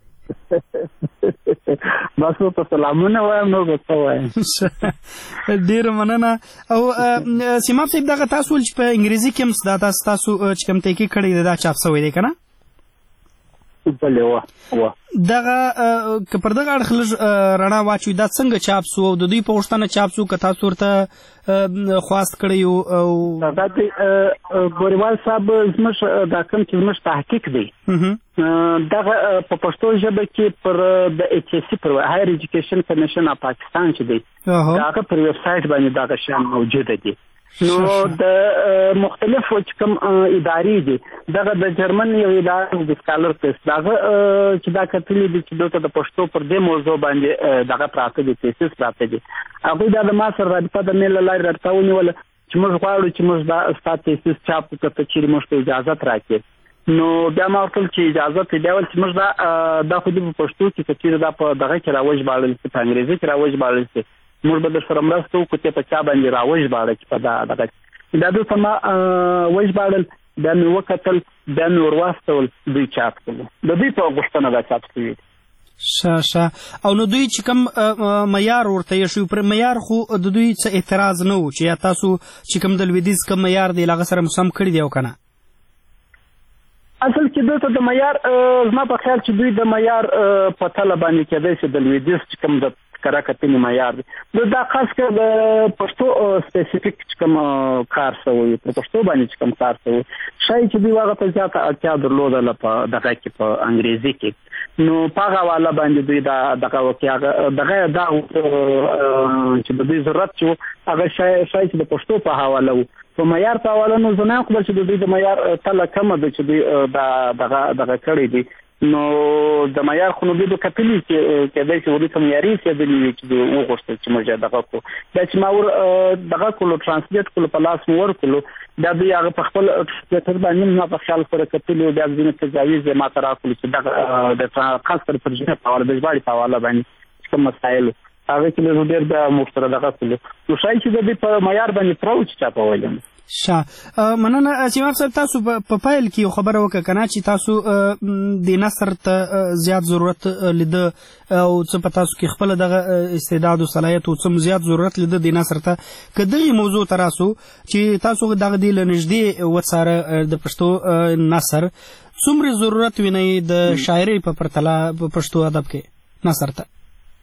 بس په سلامونه وایم نو څه وایم ډېره مننه او سیماب صاحب دغه تاسو ول چې په انګریزي کې هم دا تاسو تاسو چې کوم تحقیق کړی دی دا چاپ شوی دی که نه بله وه وه دغه که پر دغه اړخ لږ رڼا واچوي دا څنګه چاپ سو او د دوی په غوښتنه چاپ سو که تاسو ورته خواست کړی و او دا دی ګوریوال صاحب زموږ دا کوم چې زموږ تحقیق دی دغه په پښتو ژبه کې پر د ایچ ایس سی پر هایر ایجوکیشن کمیشن اف پاکستان چې دی هغه پر ویب سایټ باندې دغه شیان موجوده دي نو د مختلفو چې کوم ادارې دي دغه د جرمن یو اداره د سکالر ټیسټ دغه چې دا کتلي دي چې دلته د پښتو پر دې موضوع باندې دغه پراته دي تیسیس پراته دي هغوی دا د ما سره رابطه د میل له لارې رابطه ونیوله چې موږ غواړو چې موږ دا ستا تیسیس چاپ کړو که چېرې موږ ته اجازت راکړي نو بیا ما ورته ویل چې اجازت یې بیا ویل چې موږ دا دا خو دې په پښتو کې که چېرې دا په دغه کې راوژباړل شي په انګریزي کې راوژباړل شي موږ به در سره مرسته وکړو چې په چا باندې راوژباړه چې په دا دغه دا دلته ما وژباړل بیا مې وکتل بیا مې ور واستول دوی چاپ کړل د دوی په غوښتنه دا چاپ شوي شه شه او نو دوی چې کوم معیار ورته یې شو پر معیار خو د دوی څه اعتراض نه و چې یا تاسو چې کوم د لویدیځ کوم معیار دی هغه سره مسم کړی دی او که نه اصل کې دلته د معیار زما په خیال چې دوی د معیار په تله باندې کېدای شي د لویدیځ چې کوم د کره کتنې معیار دی دا خاص کر د پښتو سپیسیفیک چې کوم کار شوی په پښتو باندې چې کوم کار شوی شاید چې دوی هغه ته زیاته اړتیا درلوده په دغه کې په انګریزي کې نو په هغه حواله باندې دوی دا دغه وکړه دغه دا چې د دوی ضرورت چې هغه شاید چې د پښتو په حواله و په معیار په حواله نو زه نه خبر چې د دوی د معیار تله کمه ده چې دوی دغه دغه کړی دي نو د معیار خو نو دوی د کتلي چې کېدای شي ورته معیاري کېدلی وي چې دوی وغوښتل چې موږ دغه کو دا چې ما ور دغه کولو ترانسلیټ کولو په لاس مو ورکړو دا دوی هغه په خپل تر باندې ما په خیال سره کتلي بیا ځینې تجاویز ما ته راکړل چې دغه د خاص کر ترجمه په حواله د ژباړې په حواله باندې کوم مسایل هغه کې له ډېر د مشترک دغه کولو نو شاید چې د په معیار باندې پرو چې چا په ویلم شه مننه چې مقصد تاسو په پایل کې خبره وکړه کنه چې تاسو د نثر ته زیات ضرورت لیده او څه په تاسو کې خپل دغه استعداد او صلاحیت او څه زیات ضرورت لیده د نثر ته کدی موضوع تراسو چې تاسو دغه د لنجدي وڅاره د پښتو نثر څومره ضرورت ویني د شاعري په پرتله په پښتو ادب کې نثر ته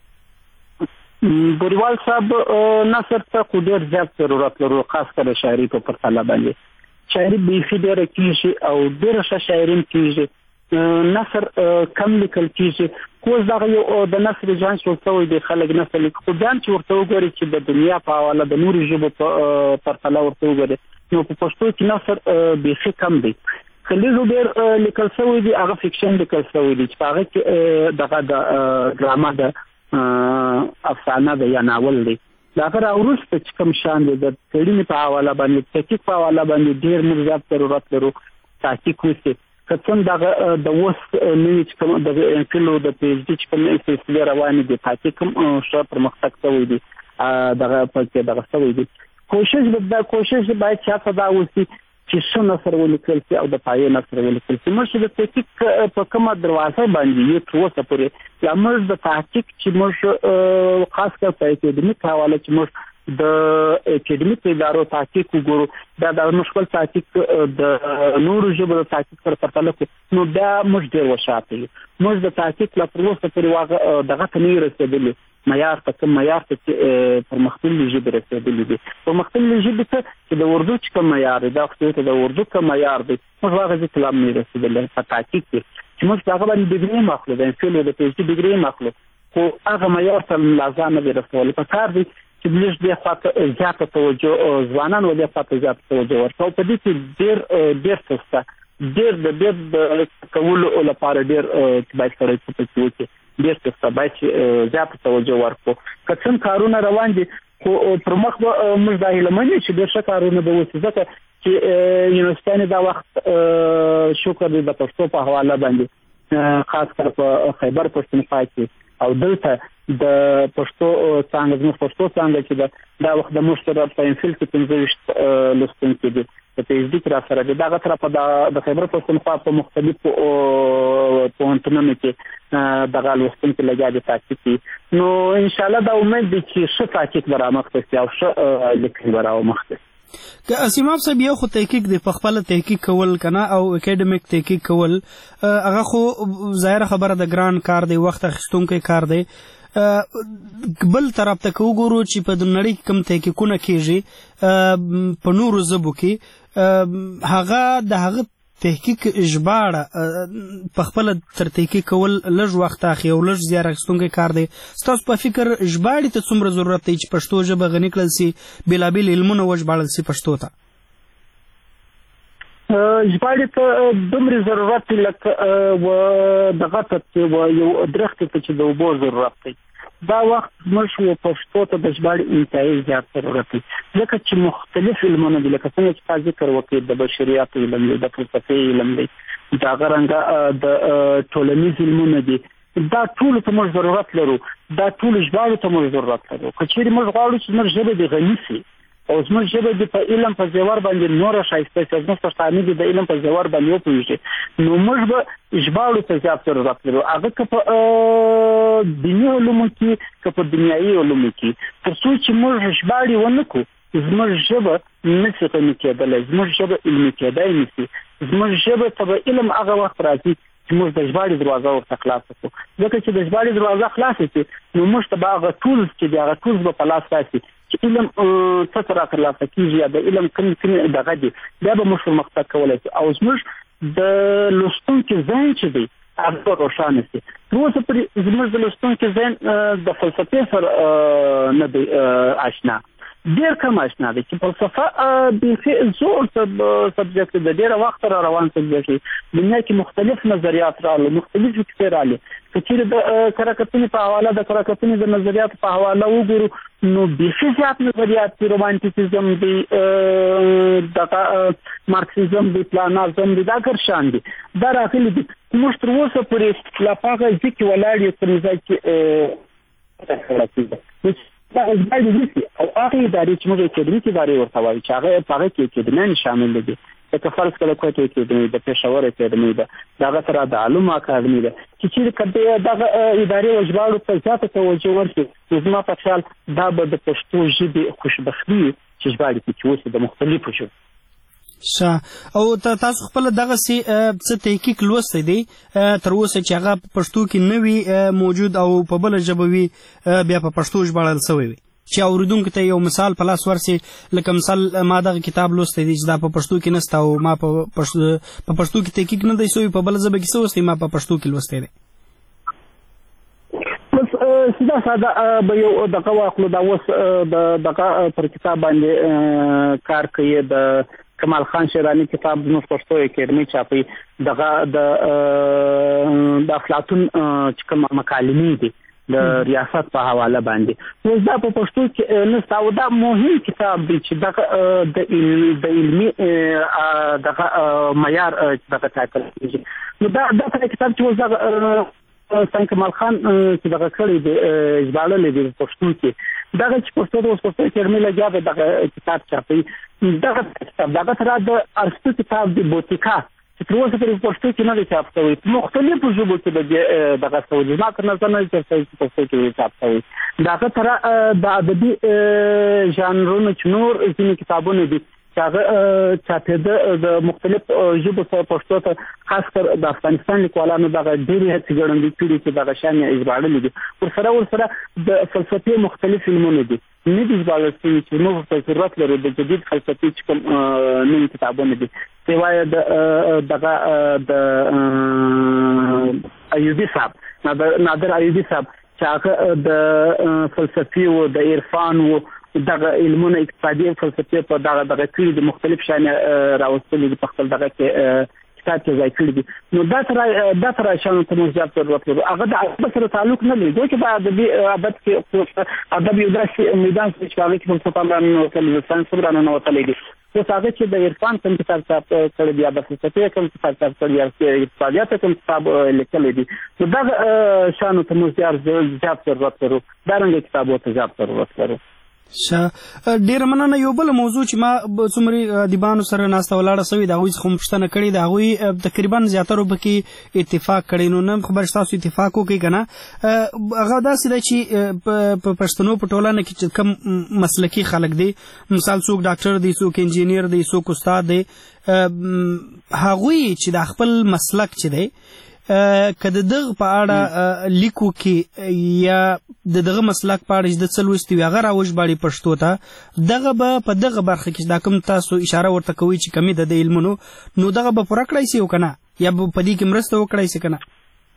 بوریوال صاحب نثر ته خو ډېر زیات ضرورت لرو خاص کر شاعري په پرتله باندې شاعري بیخي ډېره کېږي او ډېره ښه شاعرین کېږي نثر کم لیکل کېږي خو دغه یو د نثر جان ورته وي د خلک نثر لیکي خو ځان چې ورته وګوري چې د دنیا په حواله د نورو ژبو په پرتله ورته وګوري نو په پښتو کې نثر بیخي کم دی کلیزو ډېر لیکل شوی دی هغه فکشن لیکل شوی دی چې هغه کې دغه د ډرامه د افسانه ده یا ناول دی دا هغه وروسته چې کوم شان دی د څېړنې په حواله باندې تحقیق په حواله باندې ډېر موږ زیات ضرورت لرو تحقیق وشي که څوم دغه د اوس نوي چې کوم د انفلو د پی ایچ ډي چې کوم سلسلې روانې دي تحقیق هم ښه پرمختګ شوی دی دغه پکې دغه شوی دی کوشش دا کوشش باید چې هڅه دا وشي چې ښه نثر ولیکل شي او د پایې نثر ولیکل شي موږ د تحقیق په کومه دروازه باندې یو تر اوسه پورې یا موږ د تحقیق چې موږ خاص کر په اکیډمیک حواله چې موږ د اکیډمیک ادارو تحقیق وګورو دا د مشکل تحقیق د نورو ژبو د تحقیق سره پرتله کوو نو بیا موږ ډېر وشاته یو موږ د تحقیق لا تر اوسه پورې واغه دغه ته نه رسېدلي معیار ته کوم معیار ته پرمختللي ژبې رسېدلي دي پرمختللي ژبې ته چې د اردو چې کوم معیار دی دا خو ته د اردو کوم معیار دی موږ هغه ځکه لا نه رسېدلي په تحقیق کې چې موږ هغه باندې ډیګري ماخلو د انفیلو د پی ایچ ډي ډیګري ماخلو خو هغه معیار ته لازم دی رسول په کار دی چې موږ د خاطر زیاته توجه ځوانان ولې خاطر زیاته توجه ورکړو په دې کې ډېر ډېر څه ډېر د ډېر د کولو لپاره ډېر باید سره څه وکړي ډېر څه باید زیاته توجه ورکړو که څوم کارونه روان دي خو پر مخ موږ دا هیله منو چې ډېر ښه کارونه به وشي ځکه چې یونیورسټیانې دا وخت شکر دی د پښتو په حواله باندې خاص کر په خیبر پښتونخوا کې او دلته د پښتو څانګه زموږ پښتو څانګه چې ده دا وخت د موږ سره په انفیل کې پنځه ویشت لوستونکي دي په پی ایچ ډي کې را سره دي دغه طرفه د خیبر پښتونخوا په مختلفو پوهنتونونو کې دغه لوستونکي لګیا دي تحقیق کوي نو انشاءالله دا امید دی چې ښه تحقیق به رامخته شي او ښه لیکنې به رامخته شي که اسیماب صاحب یو خو تحقیق دی په خپله تحقیق کول کنه او اکیډمیک تحقیق کول هغه خو ظاهره خبره د ګران کار دی وخت اخیستونکی کار دی بل طرف ته وګورو چې په نړۍ کې کوم تحقیقونه کېږي په نورو ژبو کې هغه د هغه تحقیق ژباړه په خپله تر تحقیق کول لږ وخت اخلي او لږ زیار اخیستونکی کار دی ستاسو په فکر ژباړې ته څومره ضرورت دی چې پښتو ژبه غني کړل سي بېلابېل علمونه وژباړل سي پښتو ته ژباړې ته دومره ضرورت دی لکه دغه ته یو درختې ته چې د اوبو ضرورت دی دا وخت موږ پښتو ته د ژباړې انتهایی زیات ضرورت دی ځکه چې مختلف علمونه دي لکه څنګه چې تا ذکر وکړې د بشریاتو علم دی د فلسفې علم دی د هغه رنګه د ټولنیز علمونه دي دا ټولو ته موږ ضرورت لرو دا ټولو ژباړو ته موږ ضرورت لرو که چېرې موږ غواړو چې زموږ ژبه دې غني شي او زموږ ژبه د په علم په زیور باندې نوره ښایسته شي، زموږ پښتانه دي د علم په زیور باندې وپوهېږي، نو موږ به ژباړو ته زیات ضرورت لرو، هغه که په دیني علومو کې که په دنیایي علومو کې، تر څو چې موږ ژباړې ونه کړو زموږ ژبه نشي غني کېدلی، زموږ ژبه علمي کېدای نشي، زموږ ژبه ته به علم هغه وخت راځي چې موږ د ژباړې دروازه ورته خلاصه کړو، ځکه چې د ژباړې دروازه خلاصه شي نو موږ ته به هغه ټولز چې دي هغه ټولز به په لاس راشي چې علم څه ته راخلاصه کېږي یا د علم کوم کوم دغه دي بیا به موږ پرمختګ کولی شو، او زموږ د لوستونکي ذهن چې دی هغه روښانه شي. تر اوسه پورې زموږ د لوستونکي ذهن د فلسفې سره نه دی آشنا، ډېر کم آشنا دی چې فلسفه بیخي زوړ سبجیکټ دی، ډېره وخت را روان سبجیکټ دی، دنیا کې مختلف نظریات راغلي، مختلف کیسې راغلي، که چېرې د کره کتنې په حواله د کره کتنې د نظریاتو په حواله وګورو نو بیخي زیات نظریات دي، رومانتیسیزم دی، دغه مارکسیزم دی، پلانازم دی، دا ګرشان دي، دا راغلي دي. موږ تر اوسه پورې لا په هغه ځای کې ولاړ یو کوم ځای کې دا ازبایي دي او هغه ادارې چې موږ اکیډمیک ادارې ورته وایو چې هغه په هغه کې اکیډمیان شامل دي، لکه فرض کړه کوټه اکیډمي د پېښور اکیډمي ده، دغه سره د علومو اکاډمي ده، چې چیرې کده دغه ادارې وجباړو په ذاته توجه ورکړي زما په خیال دا به د پښتو ژبې خوشبختي چې ژباړې کې اوسې د مختلفو ژبو ښه. او تاسو خپل دغه سي څه تحقیق لوستی دی تر اوسه چې هغه په پښتو کې نه وي موجود او په بله ژبه وي بیا په پښتو ژباړل سوی وي چې اورېدونکو ته یو مثال په لاس ورسي، لکه مثال ما دغه کتاب لوستی دی چې دا په پښتو کې نسته او ما په پښتو کې تحقیق نه دی سوی، په بله ژبه کې څه وستی ما په پښتو کې لوستی دی. سیده ساده به یو دغه واخلو، دا اوس دغه پر کتاب باندې کار کوي، د کمال خان شیرانی کتاب زموږ پښتو اکیډمي چاپي، دغه د افلاطون چې کوم مکالمې دي د ریاست په حواله باندې، اوس دا په پښتو کې نسته او دا مهم کتاب دی چې دغه د علمي دغه معیار دغه ټاکل کېږي. نو دا دا کتاب چې اوس دغه څنګه کمال خان چې دغه کړی دی ژباړلی دی په پښتو کې، دغه چې پښتو د اوس پښتو اکیډمي لګیا دی دغه کتاب چاپوي، دغه کتاب دغه سره د ارسطو کتاب دی بوتیکا چې تر اوسه پورې په پښتو کې نه دی چاپ شوی، په مختلفو ژبو کې به دغه شوی، زما تر نظر نه دی چې په پښتو کې چاپ شوی. دغه سره د ادبي ژانرونو چې نور ځینې کتابونه دي چې هغه چاپېده د مختلف ژبو سره پښتو ته خاص کر د افغانستان لیکوالانو دغه ډېرې هڅې ګړندۍ کړي چې دغه شیان یې ژباړلي دي. ورسره ورسره د فلسفې مختلف علمونه دي نه دي ژباړل شوي چې موږ ورته ضرورت لرو، د جدید فلسفې چې کوم نوي کتابونه دي سوای د دغه د ایوبي صاحب نادر ایوبي صاحب چې هغه د فلسفې و د عرفان و دغه علمونه اقتصادي فلسفې په دغه دغه کړي د مختلف شان راوستلي په خپل دغه کې کتاب کې ځای کړي دي. نو دا تر دا تر شانو ته موږ زیات ضرورت لرو، هغه د ادب سره تعلق نه لري، ځکه د ادبي ادب کې ادب یو داسې میدان چې هغه کې فلسفه باندې وتلي ساينس باندې نه وتلي دي، اوس هغه چې د عرفان کوم کتاب چاپ کړی دی، د فلسفې کوم کتاب چاپ کړی دی، اقتصادیات کوم کتاب لیکلی دی، نو دا شانو ته موږ زیات ضرورت لرو، دا رنګ کتابو ته زیات ضرورت لرو. ښه، ډېره مننه. یو بله موضوع چې ما څومره ادیبانو سره ناسته ولاړه سوې د هغوی څخه هم پوښتنه کړې، د هغوی تقریبا زیاترو پکې اتفاق کړی، نو نن خبر ستاسو اتفاق وکړئ که نه. هغه داسې ده چې په پښتنو په ټولنه کې چې کوم مسلکي خلک دي، مثال څوک ډاکټر دی، څوک انجینیر دی، څوک استاد دی، هغوی چې د خپل مسلک چې دی که د دغه په اړه لیکو کې یا د دغه مسلک په اړه چې د څه لوستي وي هغه راوژباړي پښتو ته، دغه به په دغه برخه کې دا کوم تاسو اشاره ورته کوئ چې کمی ده د علمونو، نو دغه به پوره کړی شي او که نه، یا به په دې کې مرسته وکړی شي که نه؟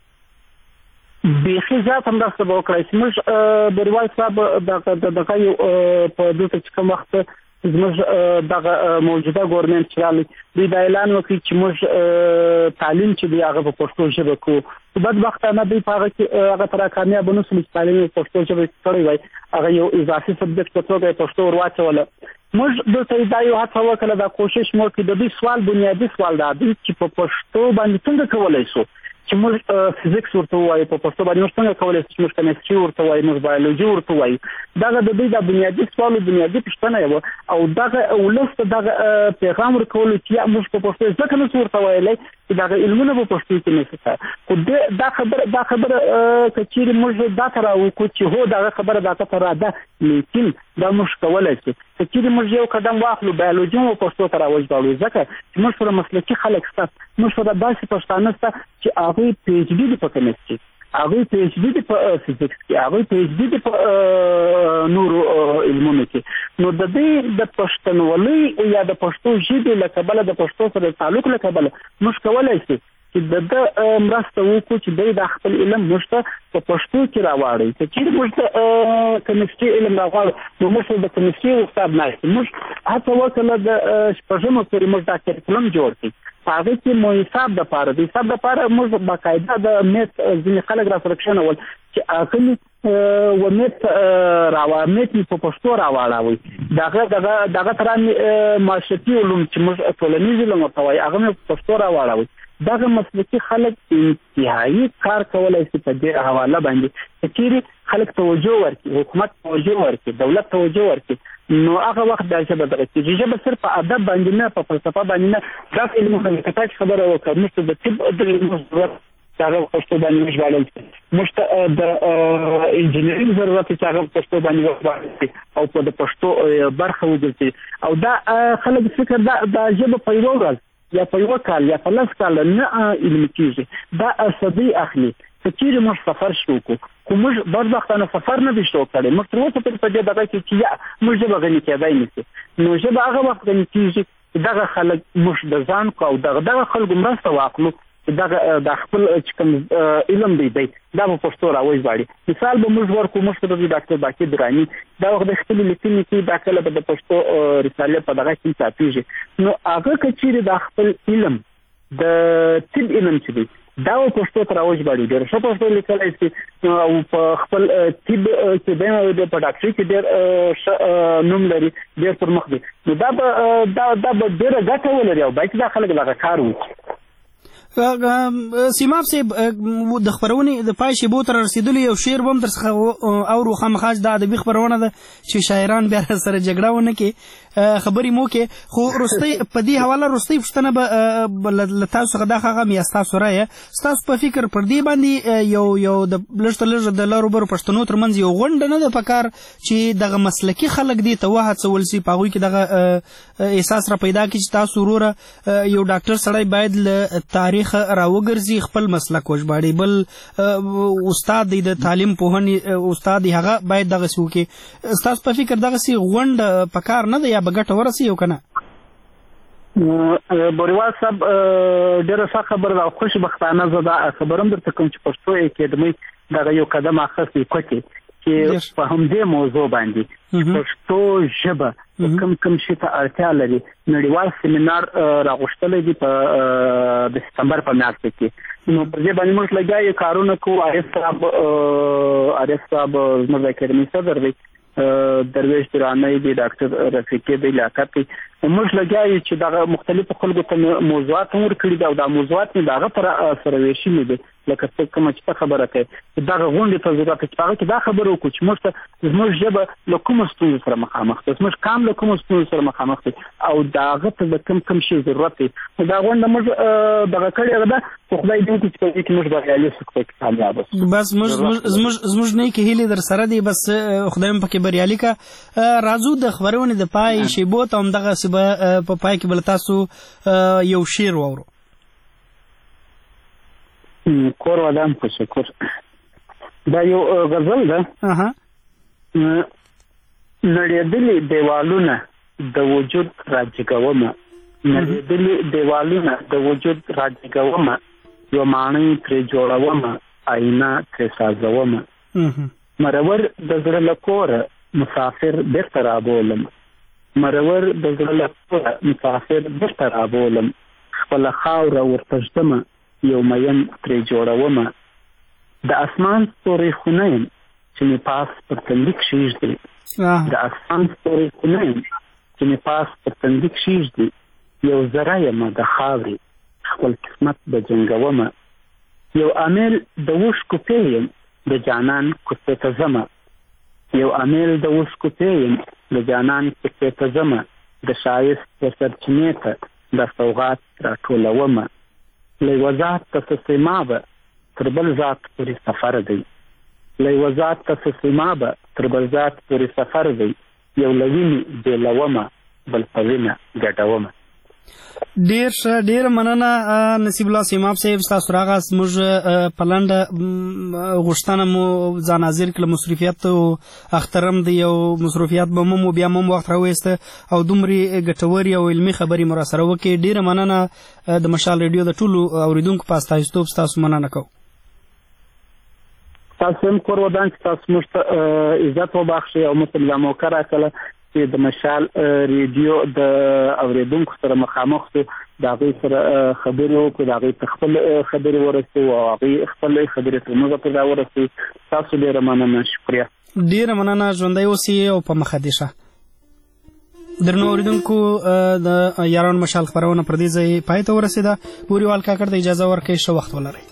بیخي زیات همداسې به وکړی شي. موږ بریوال صاحب دغه یو په دلته چې کوم وخت زموږ دغه موجوده ګورنمنټ چې راغلی دوی دا اعلان وکړي چې موږ تعلیم چې دی هغه په پښتو ژبه کوو. بدبختانه دوی په هغه کې هغه تر کامیابه نه شول چې تعلیم یې پښتو ژبه کړی وای، هغه یو اضافي سبجیکټ په توګه یې پښتو ور واچوله. موږ دلته دا یو هڅه وکړه، دا کوشش مو کړی، د دوی سوال بنیادي سوال دا دی چې په پښتو باندې څنګه کولی شو چې موږ فزیکس ورته وایو په پښتو باندې موږ څنګه کولی شو چې موږ کیمستري ورته وایو موږ بایولوژي ورته وایو دغه د دوی د بنیادي سوال او بنیادي پوښتنه یو او دغه ولس ته دغه پیغام ورکول چې موږ په پښتو ځکه نو ورته وایلی چې دغه علمونه په پښتو کې نشته خو دا خبره دا خبره کچېرې موږ دا ته راوکړو چې هو دغه خبره دا ته را ده لیکن دا موږ کولی شو کچېرې موږ یو قدم واخلو بایولوژي مو پښتو ته راوژباړو ځکه چې موږ سره مسلکي خلک شته موږ سره داسې پښتانه شته چې هغوی پی ایچ ډي دي په کیمستري هغوی پی ایچ ډي دي په فزیکس کې هغوی پی ایچ ډي دي په نورو علمونو کې نو د دې د پښتونولۍ یا د پښتو ژبې له کبله د پښتو سره تعلق له کبله موږ کولی شو چې د ده مرسته وکړو چې دوی د خپل علم موږ ته په پښتو کې راواړوي که چېرې موږ ته کیمستري علم راغواړو نو موږ د کیمستري استاد ناست موږ هڅه وکړله د شپږمه پورې موږ دا کریکولم جوړ کړي په هغې کې مو حساب دپاره د حساب دپاره موږ باقاعده د میت ځینې خلک را سره کښېنول چې اغلي و میت راوا میت په پښتو راواړوئ دغه دغه دغه ترانې معاشرتي علوم چې موږ ټولنیز علوم ورته وایي هغه مې په پښتو راواړوئ دغه مسلکي خلک انتهایی کار کولی شي په دې حواله باندې چې چېرې خلک توجه ورکړي حکومت توجه ورکړي دولت توجه ورکړي نو هغه وخت دا ژبه دغه کېږي ژبه صرف په ادب باندې نه په فلسفه باندې نه داسې علم حقیقتا چې خبره وکړه موږ ته د طب د علمو ضرورت هغه په پښتو باندې وژباړل شي موږ ته د انجینرینګ ضرورت چې هغه په پښتو باندې وژباړل شي او په د پښتو برخه وګرځي او دا خلک فکر دا د ژبه په یوه ورځ یا په یوه کال یا په لس کال نه علمي کېږي دا صدۍ اخلي که چېرې موږ سفر شروع کړو خو موږ بدبختانه سفر نه دی شروع کړی موږ تر اوسه پورې په دې دغه کې چې یا موږ ژبه غني کېدای نه شي نو ژبه هغه وخت غني کېږي چې دغه خلک موږ د ځان کو او دغه دغه خلکو مرسته واخلو چې دغه د خپل چې کوم علم دی دی دا په پښتو راوژباړي مثال به موږ ورکړو موږ ته د ډاکټر باقي دراني دا وخت د خپلې لیکنې کې دا کله به د پښتو رسالې په دغه کې چاپېږي نو هغه که چېرې د خپل علم د طب علم چې دی دا په پښتو ته راوژباړي ډېر ښه پښتو لیکلی شي او په خپل طب کې دی په ډاکټري کې ډېر ښه نوم لري ډېر پر مخ دی نو دا به دا دا به ډېره ګټه ولري او باید دا خلک دغه کار وکړي سیماب صاحب د خبرونې د پای شیبو تر رسیدلو یو شعر به هم درڅخه اورو خامخا د ادبي خبرونه ده چې شاعران بیا سره جګړه ونه کړي خبرې مو کې خو وروستۍ په دې حواله وروستۍ پوښتنه به له تاسو څخه دا هغه یا ستاسو رایه ستاسو په فکر پر دې باندې یو یو د لږ تر لږه د لارو برو پښتنو ترمنځ یو غونډه نه ده پکار چې دغه مسلکي خلک دې ته وهڅول شي په هغوی کې دغه احساس را پیدا کړي چې تاسو وروره یو ډاکټر سړی باید له تاریخ راوګرځي خپل مسلک وژباړي بل استاد دی د تعلیم پوهنې استاد دی هغه باید دغسې وکړي ستاسو په فکر دغسې غونډه پکار نه ده یا به ګټه ورسوي او که نه بوریوال صاحب ډېره ښه خبره ده او خوشبختانه زه دا خبره هم درته کوم چې پښتو اکیډمۍ دغه یو قدم اخیستی کوټې چې په همدې موضوع باندې پښتو ژبه کم کم شي ته اړتیا لري نړیوال سیمینار راغوښتلی دی په د سپتمبر په میاشت کې نو پر دې باندې موږ لګیا یو کارونه کوو عارف صاحب عارف صاحب زموږ د اکیډمۍ صدر دی درویش درانی دی ډاکټر رفیقي دی لیاقت دی موږ لګیا یو چې دغه مختلفو خلکو ته موضوعات هم ورکړي دي او دا موضوعات مې د هغه سره سره ویشلي دي لکه څه کومه چې ته خبره کوې چې دغه غونډې ته ضرورت چې په هغه کې دا خبره وکړو چې موږ ته زموږ ژبه له کومو ستونزو سره مخامخ دی زموږ قام له کومو ستونزو سره مخامخ دی او د هغه ته د کوم کوم شي ضرورت دی نو دا غونډه موږ دغه کړې ده خو خدای دې وکړي چې په دې کې موږ بریالي شو په کې کامیابه شو بس زموږ زموږ نیکې هیلې در سره دي بس خدای هم پکې بریالي کا راځو د خبرونې د پای شیبو ته همدغسې به په پای کې بل تاسو یو شعر واورو کور ودان په شکر دا یو غزل ده نړېدلي دیوالونه د وجود راجګومه نړېدلي دیوالونه د وجود راجګومه یو ماڼۍ ترې جوړومه آینه ترې سازومه مرور د زړه له کوره مسافر بېرته رابولم مرور د زړه له کوره مسافر بېرته رابولم خپله خاوره ورته ږدمه یو مین ترې جوړومه د اسمان ستوري خو نه یم چې مې پاس پر تندي کښېږدي د اسمان ستوري خو نه یم چې مې پاس پر تندي کښېږدي یو ذره یمه د خاورې خپل قسمت به جنګومه یو امیل د اوښکو پې یم د جانان کوڅې ته ځمه یو امیل د اوښکو پې یم د جانان کوڅې ته ځمه د ښایست د سرچینې ته د سوغات راټولومه له یوه ذات ته سیمابه تر بل ذات پورې سفر دی له یوه ذات ته سیمابه تر بل ذات پورې سفر دی یو له وینې بېلومه بل په وینه ګډومه. ډیر ښه، ډیره مننه نصیب الله سیماب صاحب، ستاسو راغاست موږ په لنډه غوښتنه مو ځان حاضر کړه مصروفیت او اخترم د یو مصروفیت به مو بیا مو وخت راویسته او دومرې ګټورې او علمي خبرې مو راسره وکړې. ډیره مننه د مشال ریډیو د ټولو اوریدونکو په استازیتوب ستاسو مننه کوو. تاسو هم کور ودان چې تاسو موږ ته عزت وبخښئ او موږ ته دا موقع راکړله چې د مشال ریډیو د اوریدونکو سره مخامخ شو، د هغوی سره خبرې وکړو، د هغوی ته خپل خبرې ورسوو او هغوی خپل خبرې تر موږ پورې راورسوي. تاسو ډېره مننه، شکریه. ډېره مننه، ژوندی اوسئ او په مخه دې شه. درنو اوریدونکو د یارانو مشال خپرونه پر دې ځای پای ته ورسېده. بوریوال کاکړ ته اجازه ورکړئ، ښه وخت ولرئ.